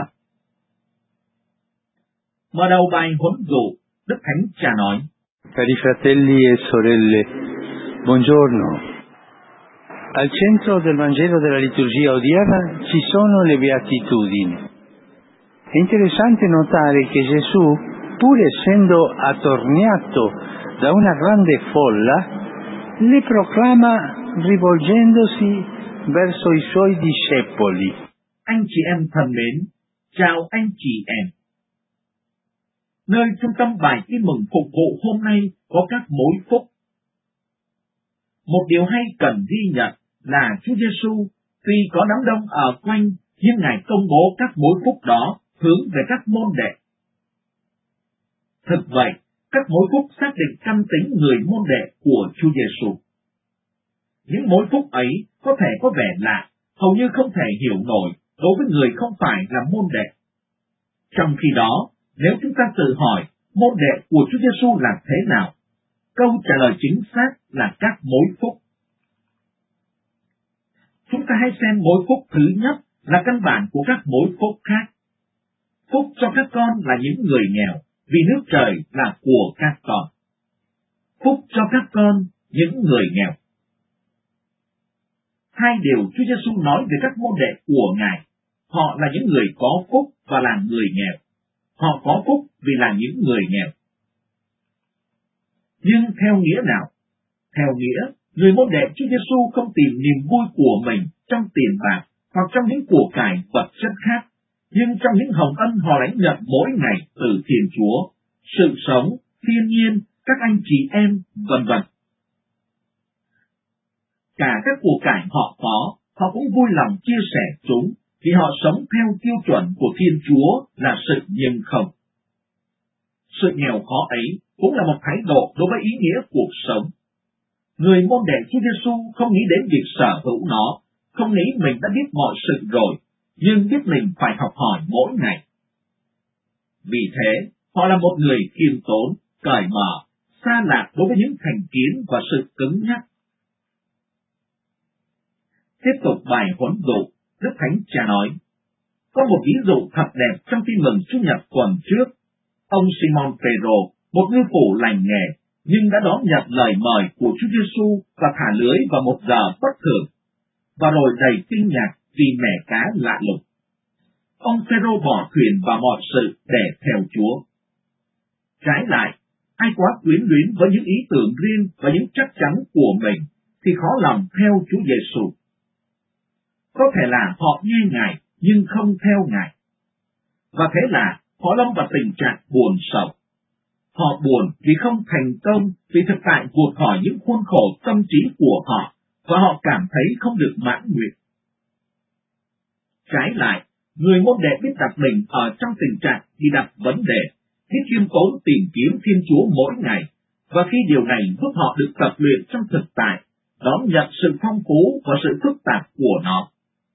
[SPEAKER 8] Mở đầu bài huấn dụ, Đức Thánh Cha nói:
[SPEAKER 9] Cari fratelli e sorelle, buongiorno. Al centro del Vangelo della liturgia odierna ci sono le beatitudini. È interessante notare che Gesù, pur essendo attorniato da una grande folla, le proclama rivolgendosi verso i suoi discepoli.
[SPEAKER 8] Anh chị em thân mến, chào anh chị em. Nơi trung tâm bài tin mừng phục vụ hôm nay có các mối phúc. Một điều hay cần ghi nhận là Chúa Giêsu tuy có đám đông ở quanh, nhưng Ngài công bố các mối phúc đó hướng về các môn đệ. Thực vậy, các mối phúc xác định căn tính người môn đệ của Chúa Giêsu. Những mối phúc ấy có thể có vẻ lạ, hầu như không thể hiểu nổi đối với người không phải là môn đệ. Trong khi đó, nếu chúng ta tự hỏi môn đệ của Chúa Giêsu là thế nào, câu trả lời chính xác là các mối phúc. Chúng ta hãy xem mối phúc thứ nhất là căn bản của các mối phúc khác. Phúc cho các con là những người nghèo, vì nước trời là của các con. Phúc cho các con, những người nghèo. Hai điều Chúa Giêsu nói về các môn đệ của Ngài, họ là những người có phúc và là người nghèo. Họ có phúc vì là những người nghèo. Nhưng theo nghĩa nào? Theo nghĩa, người môn đệ Chúa Giêsu không tìm niềm vui của mình trong tiền bạc hoặc trong những của cải vật chất khác, nhưng trong những hồng ân họ lãnh nhận mỗi ngày từ Thiên Chúa, sự sống, thiên nhiên, các anh chị em, vân vân. Cả các của cải họ có, họ cũng vui lòng chia sẻ chúng, vì họ sống theo tiêu chuẩn của Thiên Chúa là sự nhưng không. Sự nghèo khó ấy cũng là một thái độ đối với ý nghĩa cuộc sống. Người môn đệ Chúa Giêsu không nghĩ đến việc sở hữu nó, không nghĩ mình đã biết mọi sự rồi, nhưng biết mình phải học hỏi mỗi ngày. Vì thế, họ là một người khiêm tốn, cởi mở, xa lạ đối với những thành kiến và sự cứng nhắc. Tiếp tục bài huấn dụ, Đức Thánh Cha nói, có một ví dụ thật đẹp trong tin mừng Chủ nhật tuần trước. Ông Simon Phêrô, một ngư phủ lành nghề, nhưng đã đón nhận lời mời của Chúa Giêsu và thả lưới vào một giờ bất thường, và rồi đầy kinh ngạc vì mẻ cá lạ lùng. Ông Phêrô bỏ thuyền và mọi sự để theo Chúa. Trái lại, ai quá quyến luyến với những ý tưởng riêng và những chắc chắn của mình thì khó lòng theo Chúa Giêsu. Có thể là họ nghe Ngài nhưng không theo Ngài. Và thế là họ lâm vào tình trạng buồn sầu. Họ buồn vì không thành công, vì thực tại vụt khỏi những khuôn khổ tâm trí của họ, và họ cảm thấy không được mãn nguyện. Trái lại, người môn đệ biết đặt mình ở trong tình trạng bị đặt vấn đề, biết khiêm tốn tìm kiếm Thiên Chúa mỗi ngày, và khi điều này giúp họ được tập luyện trong thực tại, đón nhận sự phong phú và sự phức tạp của nó.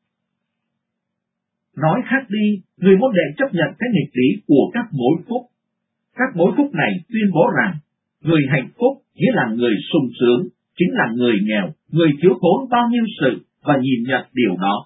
[SPEAKER 8] Nói khác đi, người môn đệ chấp nhận cái nghịch lý của các mối phúc. Các mối phúc này tuyên bố rằng, người hạnh phúc nghĩa là người sung sướng, chính là người nghèo, người thiếu thốn bao nhiêu sự và nhìn nhận điều đó.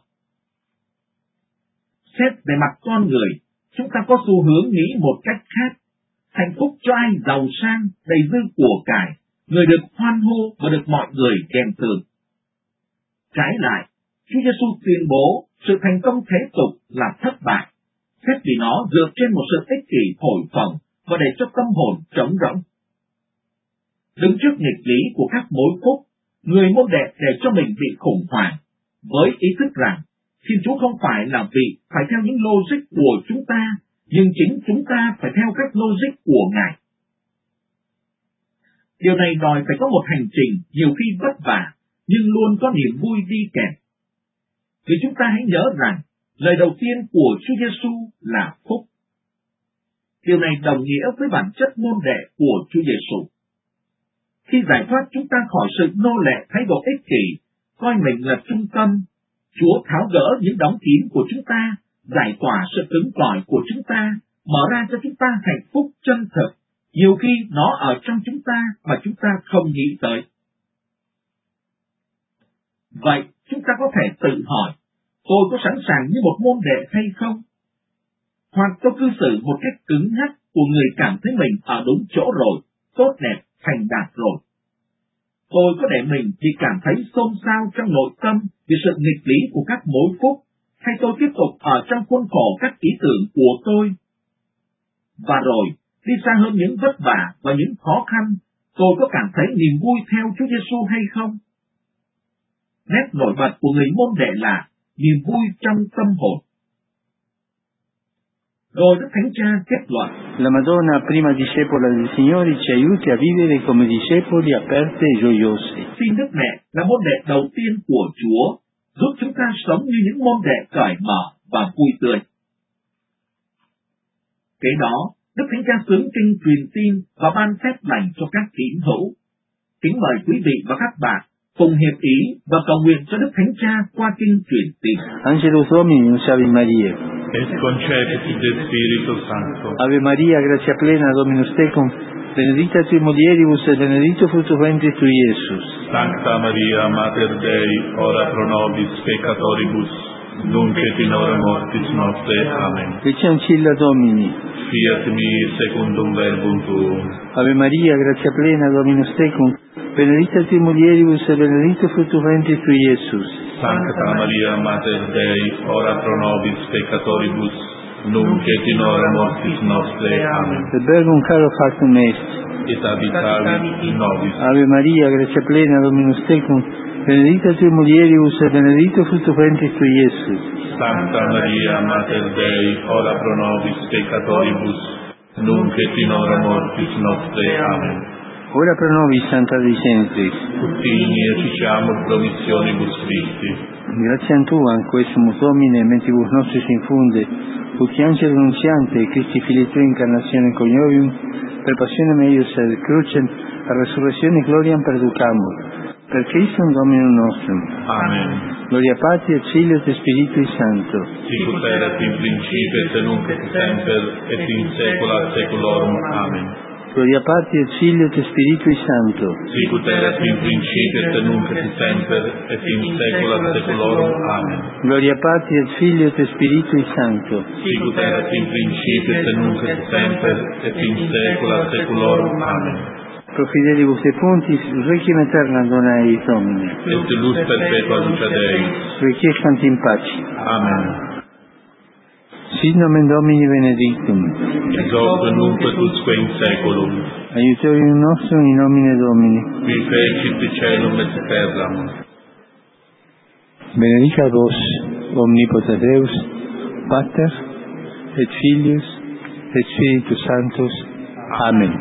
[SPEAKER 8] Xét về mặt con người, chúng ta có xu hướng nghĩ một cách khác. Hạnh phúc cho ai giàu sang, đầy dư của cải, người được hoan hô và được mọi người khen thưởng. Trái lại, Chúa Giêsu tuyên bố sự thành công thế tục là thất bại, xét vì nó dựa trên một sự ích kỷ thổi phồng và để cho tâm hồn trống rỗng. Đứng trước nghịch lý của các mối phúc, người môn đệ để cho mình bị khủng hoảng, với ý thức rằng Thiên Chúa không phải là vị phải theo những logic của chúng ta, nhưng chính chúng ta phải theo các logic của Ngài. Điều này đòi phải có một hành trình nhiều khi vất vả, nhưng luôn có niềm vui đi kèm. Vì chúng ta hãy nhớ rằng, lời đầu tiên của Chúa Giêsu là phúc. Điều này đồng nghĩa với bản chất môn đệ của Chúa Giêsu. Khi giải thoát chúng ta khỏi sự nô lệ thái độ ích kỷ, coi mình là trung tâm, Chúa tháo gỡ những đóng kín của chúng ta, giải tỏa sự cứng cỏi của chúng ta, mở ra cho chúng ta hạnh phúc chân thực, nhiều khi nó ở trong chúng ta mà chúng ta không nghĩ tới. Vậy, chúng ta có thể tự hỏi, tôi có sẵn sàng như một môn đệ hay không? Hoặc tôi cư xử một cách cứng nhắc của người cảm thấy mình ở đúng chỗ rồi, tốt đẹp, thành đạt rồi. Tôi có để mình chỉ cảm thấy xôn xao trong nội tâm vì sự nghịch lý của các mối phúc, hay tôi tiếp tục ở trong khuôn khổ các ý tưởng của tôi? Và rồi, đi xa hơn những vất vả và những khó khăn, tôi có cảm thấy niềm vui theo Chúa Giêsu hay không? Nét nổi bật của người môn đệ là niềm vui trong tâm hồn. Rồi Đức Thánh Cha kết luận:
[SPEAKER 9] La Madonna, prima discepola del Signore, ci aiuti a vivere come discepoli aperti e gioiosi.
[SPEAKER 8] Xin Đức Mẹ là môn đệ đầu tiên của Chúa, giúp chúng ta sống như những môn đệ cởi mở và vui tươi. Kế đó, Đức Thánh Cha xướng kinh truyền tin và ban phép lành cho các tín hữu. Kính mời quý vị và các bạn cùng hiệp ý và cầu nguyện cho Đức Thánh Cha qua kinh truyền tin.
[SPEAKER 9] Angelus Domini, Ave Maria.
[SPEAKER 3] Et concepit de Spiritu Sancto.
[SPEAKER 9] Ave Maria, gratia plena, Dominus tecum, benedicta tui mulieribus et benedictus fructus ventris tui, Iesus.
[SPEAKER 3] Sancta Maria, Mater Dei, ora pro nobis peccatoribus, nunc et in hora mortis nostre. Amen.
[SPEAKER 9] Ecce ancilla Domini.
[SPEAKER 3] Fiat mi secundum verbum tuum.
[SPEAKER 9] Ave Maria, gratia plena, Dominus tecum, benedicta tui mulieribus et benedictus fructus ventris tui, Iesus.
[SPEAKER 3] Sancta Maria, Mater Dei, ora pro nobis peccatoribus, nunc et in hora mortis nostre. Amen.
[SPEAKER 9] Et verbum caro factum est.
[SPEAKER 3] Et habitavit in nobis.
[SPEAKER 9] Ave Maria, gratia plena, Dominus tecum, benedicta tui mulieribus et benedictus fructus ventris tui, Iesus.
[SPEAKER 3] Sancta Maria, Mater Dei, ora pro nobis peccatoribus, nunc et in hora mortis nostre. Amen.
[SPEAKER 9] Ora pro nobis, Santa Dei Genitrix,
[SPEAKER 3] Utini efficiamur promissionibus Christi.
[SPEAKER 9] gratiam Tuam, quesumus Domine, mentibus nostris infunde, ut angelo nuntiante, Christi Filii Tui incarnatione coniovium, per passionem eius et crucem, a resurrectione gloriam perducamur. Per Christum Dominum nostrum.
[SPEAKER 3] Amen.
[SPEAKER 9] Gloria Patri et Filio et Spiritui Sancto.
[SPEAKER 3] Sicut erat in principio et nunc et semper et in saecula saeculorum. Amen.
[SPEAKER 9] Gloria Patri et Filio et Spiritui Sancto.
[SPEAKER 3] Sicut erat in principio et nunc et semper et in saecula saeculorum. Amen.
[SPEAKER 9] Gloria Patri et Filio et Spiritui Sancto.
[SPEAKER 3] Sicut erat in principio et nunc et semper et in saecula saeculorum. Amen.
[SPEAKER 9] Pro fidelibus et pontis, requiem aeternam dona eis Domine.
[SPEAKER 3] Et lux perpetua luce Dei.
[SPEAKER 9] Requiescant in pace.
[SPEAKER 3] Amen.
[SPEAKER 9] Sit nomen Domini benedictum.
[SPEAKER 3] Ex hoc nunc et usque in saeculum.
[SPEAKER 9] Aiutorium nostrum in nomine Domini.
[SPEAKER 3] Qui fecit caelum et terram.
[SPEAKER 9] Benedicat vos, omnipotens Deus, Pater, et Filius, et Spiritus Sanctus. Amen.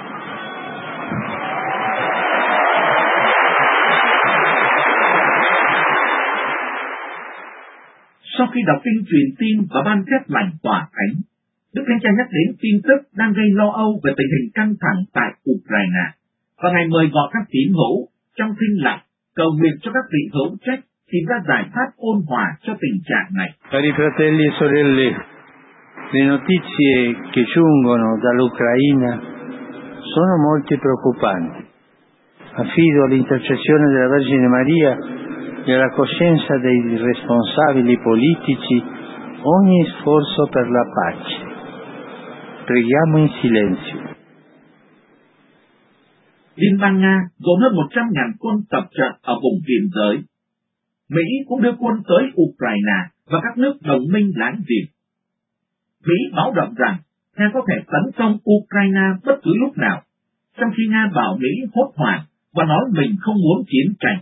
[SPEAKER 8] Sau khi đọc kinh truyền tin và ban phép lành tỏa thánh, Đức Thánh Cha nhắc đến tin tức đang gây lo âu về tình hình căng thẳng tại Ukraine, và Ngài mời gọi các tín hữu trong thinh lặng cầu nguyện cho các vị hữu trách tìm ra giải pháp ôn hòa cho tình trạng này.
[SPEAKER 9] Cari fratelli e sorelle, le notizie che giungono dall'Ucraina sono molto preoccupanti. Affido all'intercessione della Vergine Maria e alla coscienza dei responsabili politici ogni sforzo per la pace. Preghiamo in silenzio.
[SPEAKER 8] Liên bang Nga gồm hơn 100.000 quân tập trận ở vùng biên giới. Mỹ cũng đưa quân tới Ukraine và các nước đồng minh láng giềng. Mỹ báo động rằng Nga có thể tấn công Ukraine bất cứ lúc nào, trong khi Nga bảo Mỹ hốt hoảng và nói mình không muốn chiến tranh.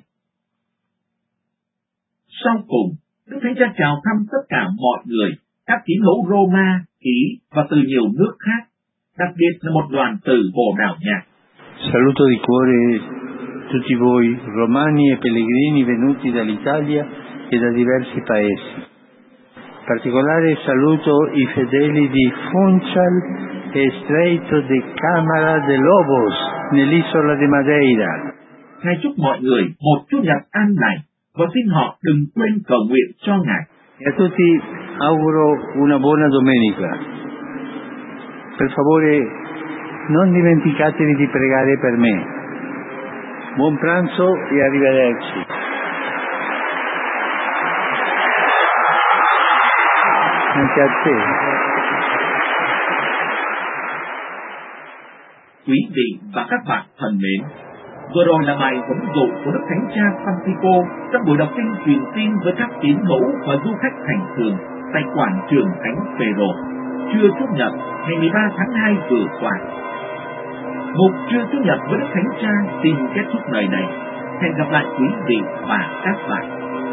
[SPEAKER 8] Sau cùng, Đức Thánh Cha chào thăm tất cả mọi người, các tín hữu Roma, Ý và từ nhiều nước khác, đặc biệt là một đoàn từ Bồ Đào Nha.
[SPEAKER 9] Saluto di cuore tutti voi, romani e pellegrini venuti dall'Italia e da diversi paesi. Particolare saluto i fedeli di Funchal e Stretto de Camara de Lobos, nell'isola di Madeira.
[SPEAKER 8] Ngài chúc mọi người một Chủ nhật an lành và xin họ đừng quên cầu nguyện cho Ngài.
[SPEAKER 9] E a tutti auguro una buona domenica. Per favore, non dimenticatevi di pregare per me. Buon pranzo e arrivederci. Anche a te.
[SPEAKER 8] Quý vị và các bạn thân mến, Vừa rồi là bài huấn dụ của Đức Thánh Cha Francisco trong buổi đọc kinh truyền tin với các tín hữu và du khách thành thường tại quảng trường Thánh Phêrô, trưa Chủ nhật ngày 13 tháng 2 vừa qua. Mục trưa Chủ nhật với Đức Thánh Cha xin kết thúc nơi này. Hẹn gặp lại quý vị và các bạn.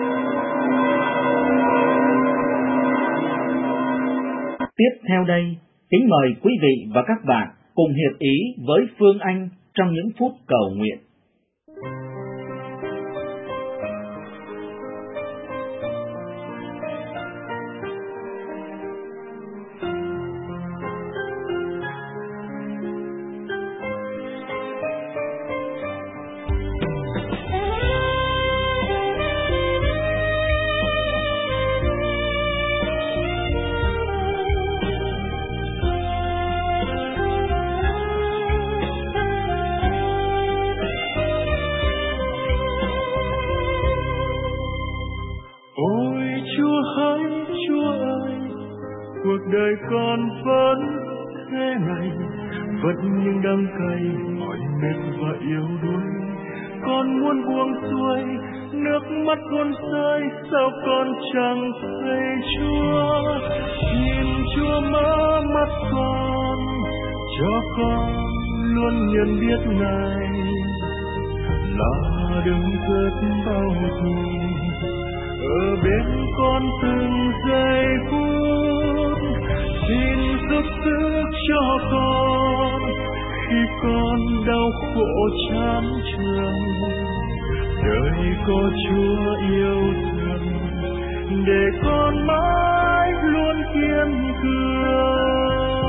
[SPEAKER 8] Tiếp theo đây, kính mời quý vị và các bạn cùng hiệp ý với Phương Anh trong những phút cầu nguyện.
[SPEAKER 1] Cuộc đời con vẫn thế này, vẫn những đắng cay, mỏi mệt và yếu đuối. Con muốn buông xuôi, nước mắt con rơi, sao con chẳng thấy Chúa? Xin Chúa mở mắt con, cho con luôn nhận biết Ngài là đấng rất bao dung, ở bên con từng giây phút. Xin giúp sức cho con khi con đau khổ chán chường, đời có Chúa yêu thương để con mãi luôn kiên cường.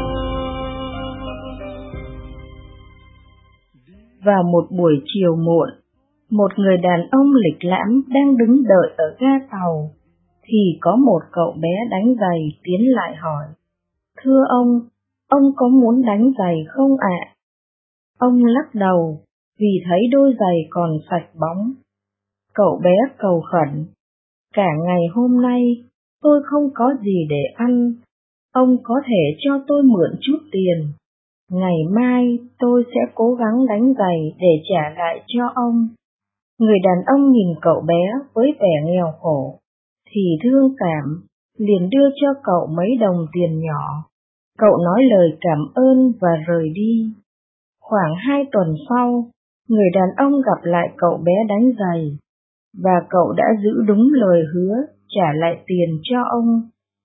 [SPEAKER 10] Vào một buổi chiều muộn, một người đàn ông lịch lãm đang đứng đợi ở ga tàu, thì có một cậu bé đánh giày tiến lại hỏi: "Thưa ông có muốn đánh giày không ạ?" Ông lắc đầu vì thấy đôi giày còn sạch bóng. Cậu bé cầu khẩn: "Cả ngày hôm nay tôi không có gì để ăn, ông có thể cho tôi mượn chút tiền. Ngày mai tôi sẽ cố gắng đánh giày để trả lại cho ông." Người đàn ông nhìn cậu bé với vẻ nghèo khổ, thì thương cảm, liền đưa cho cậu mấy đồng tiền nhỏ. Cậu nói lời cảm ơn và rời đi. Khoảng 2 tuần sau, người đàn ông gặp lại cậu bé đánh giày, và cậu đã giữ đúng lời hứa trả lại tiền cho ông.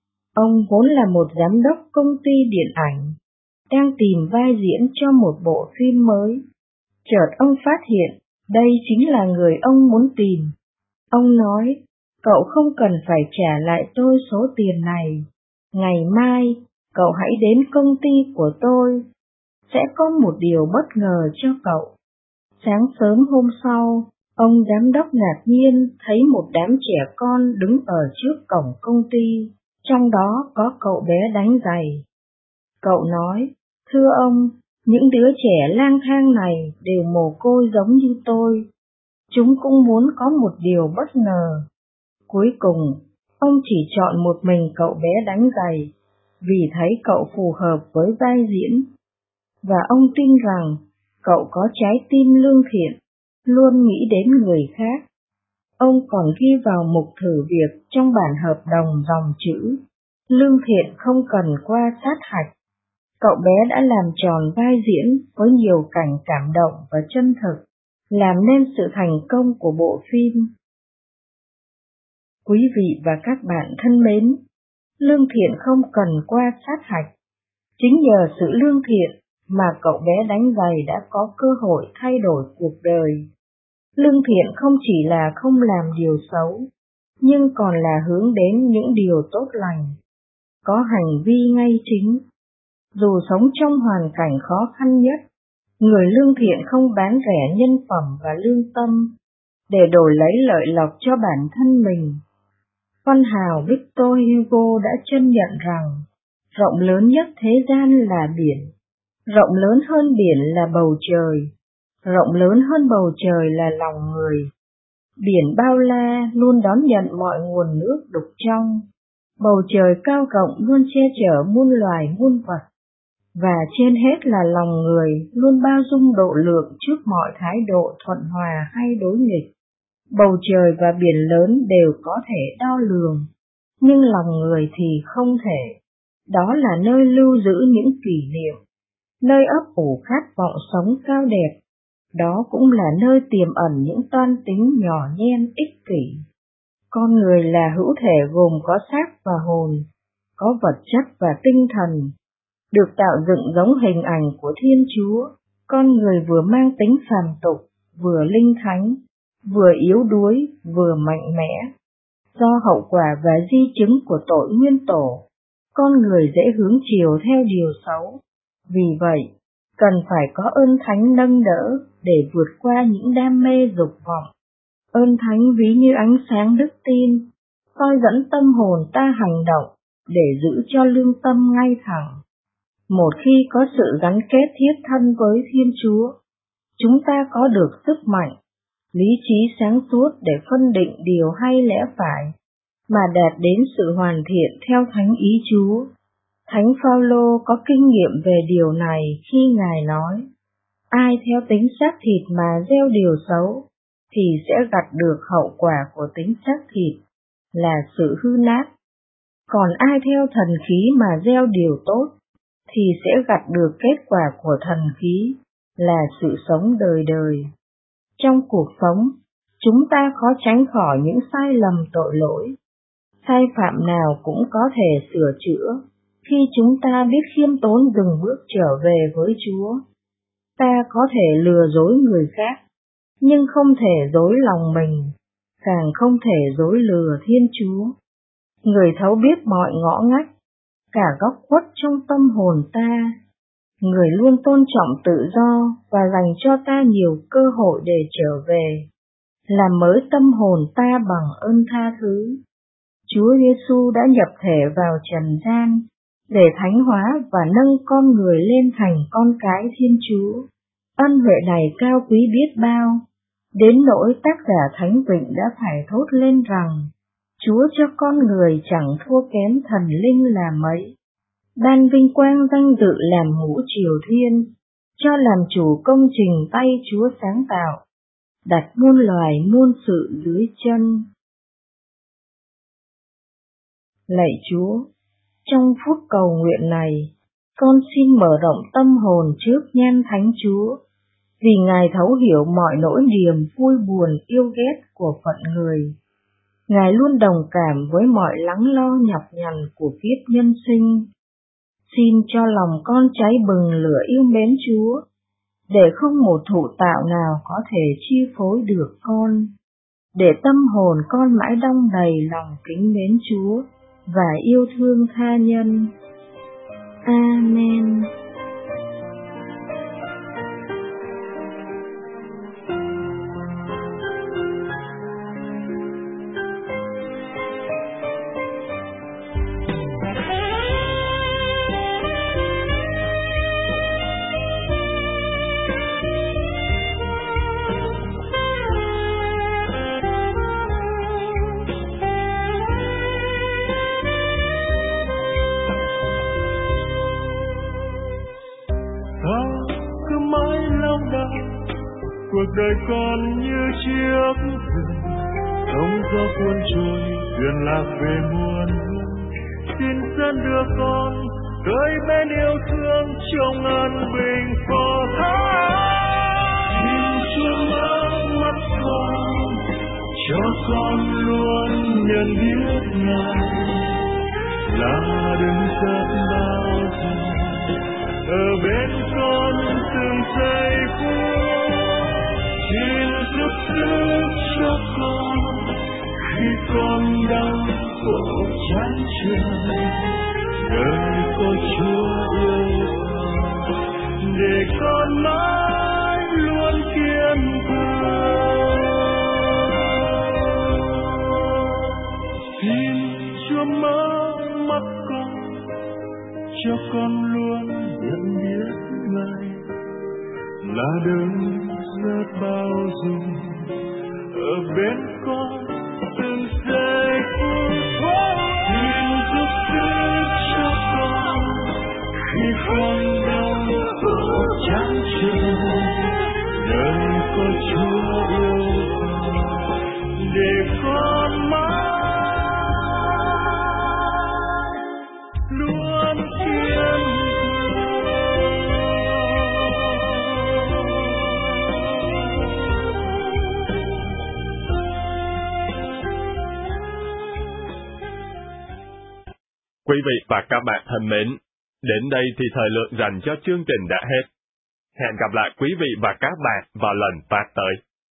[SPEAKER 10] Ông vốn là một giám đốc công ty điện ảnh, đang tìm vai diễn cho một bộ phim mới. Chợt ông phát hiện đây chính là người ông muốn tìm. Ông nói: "Cậu không cần phải trả lại tôi số tiền này. Ngày mai, cậu hãy đến công ty của tôi. Sẽ có một điều bất ngờ cho cậu." Sáng sớm hôm sau, ông giám đốc ngạc nhiên thấy một đám trẻ con đứng ở trước cổng công ty, trong đó có cậu bé đánh giày. Cậu nói: "Thưa ông, những đứa trẻ lang thang này đều mồ côi giống như tôi. Chúng cũng muốn có một điều bất ngờ." Cuối cùng, ông chỉ chọn một mình cậu bé đánh giày, vì thấy cậu phù hợp với vai diễn. Và ông tin rằng cậu có trái tim lương thiện, luôn nghĩ đến người khác. Ông còn ghi vào mục thử việc trong bản hợp đồng dòng chữ: "Lương thiện không cần qua sát hạch." Cậu bé đã làm tròn vai diễn với nhiều cảnh cảm động và chân thực, làm nên sự thành công của bộ phim. Quý vị và các bạn thân mến, lương thiện không cần qua sát hạch. Chính nhờ sự lương thiện mà cậu bé đánh giày đã có cơ hội thay đổi cuộc đời. Lương thiện không chỉ là không làm điều xấu, nhưng còn là hướng đến những điều tốt lành, có hành vi ngay chính. Dù sống trong hoàn cảnh khó khăn nhất, người lương thiện không bán rẻ nhân phẩm và lương tâm để đổi lấy lợi lộc cho bản thân mình. Văn hào Victor Hugo đã chân nhận rằng rộng lớn nhất thế gian là biển, rộng lớn hơn biển là bầu trời, rộng lớn hơn bầu trời là lòng người. Biển bao la luôn đón nhận mọi nguồn nước đục trong, bầu trời cao rộng luôn che chở muôn loài muôn vật. và trên hết là lòng người luôn bao dung độ lượng trước mọi thái độ thuận hòa hay đối nghịch. Bầu trời và biển lớn đều có thể đo lường, nhưng lòng người thì không thể. Đó là nơi lưu giữ những kỷ niệm, nơi ấp ủ khát vọng sống cao đẹp. Đó cũng là nơi tiềm ẩn những toan tính nhỏ nhen ích kỷ. Con người là hữu thể gồm có xác và hồn, có vật chất và tinh thần, được tạo dựng giống hình ảnh của Thiên Chúa. Con người vừa mang tính phàm tục, vừa linh thánh, vừa yếu đuối, vừa mạnh mẽ. Do hậu quả và di chứng của tội nguyên tổ, con người dễ hướng chiều theo điều xấu. Vì vậy, cần phải có ơn thánh nâng đỡ để vượt qua những đam mê dục vọng. Ơn thánh ví như ánh sáng đức tin, soi dẫn tâm hồn ta hành động để giữ cho lương tâm ngay thẳng. Một khi có sự gắn kết thiết thân với Thiên Chúa, chúng ta có được sức mạnh, lý trí sáng suốt để phân định điều hay lẽ phải, mà đạt đến sự hoàn thiện theo thánh ý Chúa. Thánh Phaolô có kinh nghiệm về điều này khi Ngài nói: ai theo tính xác thịt mà gieo điều xấu, thì sẽ gặt được hậu quả của tính xác thịt, là sự hư nát. Còn ai theo thần khí mà gieo điều tốt, thì sẽ gặt được kết quả của thần khí, là sự sống đời đời. Trong cuộc sống, chúng ta khó tránh khỏi những sai lầm tội lỗi. Sai phạm nào cũng có thể sửa chữa, khi chúng ta biết khiêm tốn dừng bước trở về với Chúa. Ta có thể lừa dối người khác, nhưng không thể dối lòng mình, càng không thể dối lừa Thiên Chúa. Người thấu biết mọi ngõ ngách, cả góc khuất trong tâm hồn ta. Người luôn tôn trọng tự do và dành cho ta nhiều cơ hội để trở về, làm mới tâm hồn ta bằng ơn tha thứ. Chúa Giêsu đã nhập thể vào trần gian để thánh hóa và nâng con người lên thành con cái Thiên Chúa. Ân huệ này cao quý biết bao, đến nỗi tác giả Thánh Vịnh đã phải thốt lên rằng: Chúa cho con người chẳng thua kém thần linh là mấy, ban vinh quang danh dự làm ngũ triều thiên, cho làm chủ công trình tay Chúa sáng tạo, đặt muôn loài muôn sự dưới chân. Lạy Chúa, trong phút cầu nguyện này, con xin mở rộng tâm hồn trước nhan Thánh Chúa, vì Ngài thấu hiểu mọi nỗi niềm vui buồn yêu ghét của phận người. Ngài luôn đồng cảm với mọi lắng lo nhọc nhằn của kiếp nhân sinh. Xin cho lòng con cháy bừng lửa yêu mến Chúa, để không một thụ tạo nào có thể chi phối được con, để tâm hồn con mãi đong đầy lòng kính mến Chúa và yêu thương tha nhân. Amen.
[SPEAKER 1] Cuộc đời con như chiếc thuyền, sóng gió cuốn trôi, thuyền lạc về muôn hương. Xin dẫn đưa con tới bên yêu thương trong an bình phò thác. Xin Chúa mở mắt con, cho con luôn nhận biết Ngài là đấng rất bao dung ở bên con từng giây phút. Xin giúp đỡ cho con khi con đang khổ chán chường, đời có Chúa yêu con để con mãi luôn kiên cường. Xin Chúa mở mắt con, cho con luôn nhận biết Ngài là đấng rất bao dung ở bên con từng giây phút. Xin giúp đỡ cho con khi con
[SPEAKER 6] Quý vị và các bạn thân mến, đến đây thì thời lượng dành cho chương trình đã hết. Hẹn gặp lại quý vị và các bạn vào lần phát tới.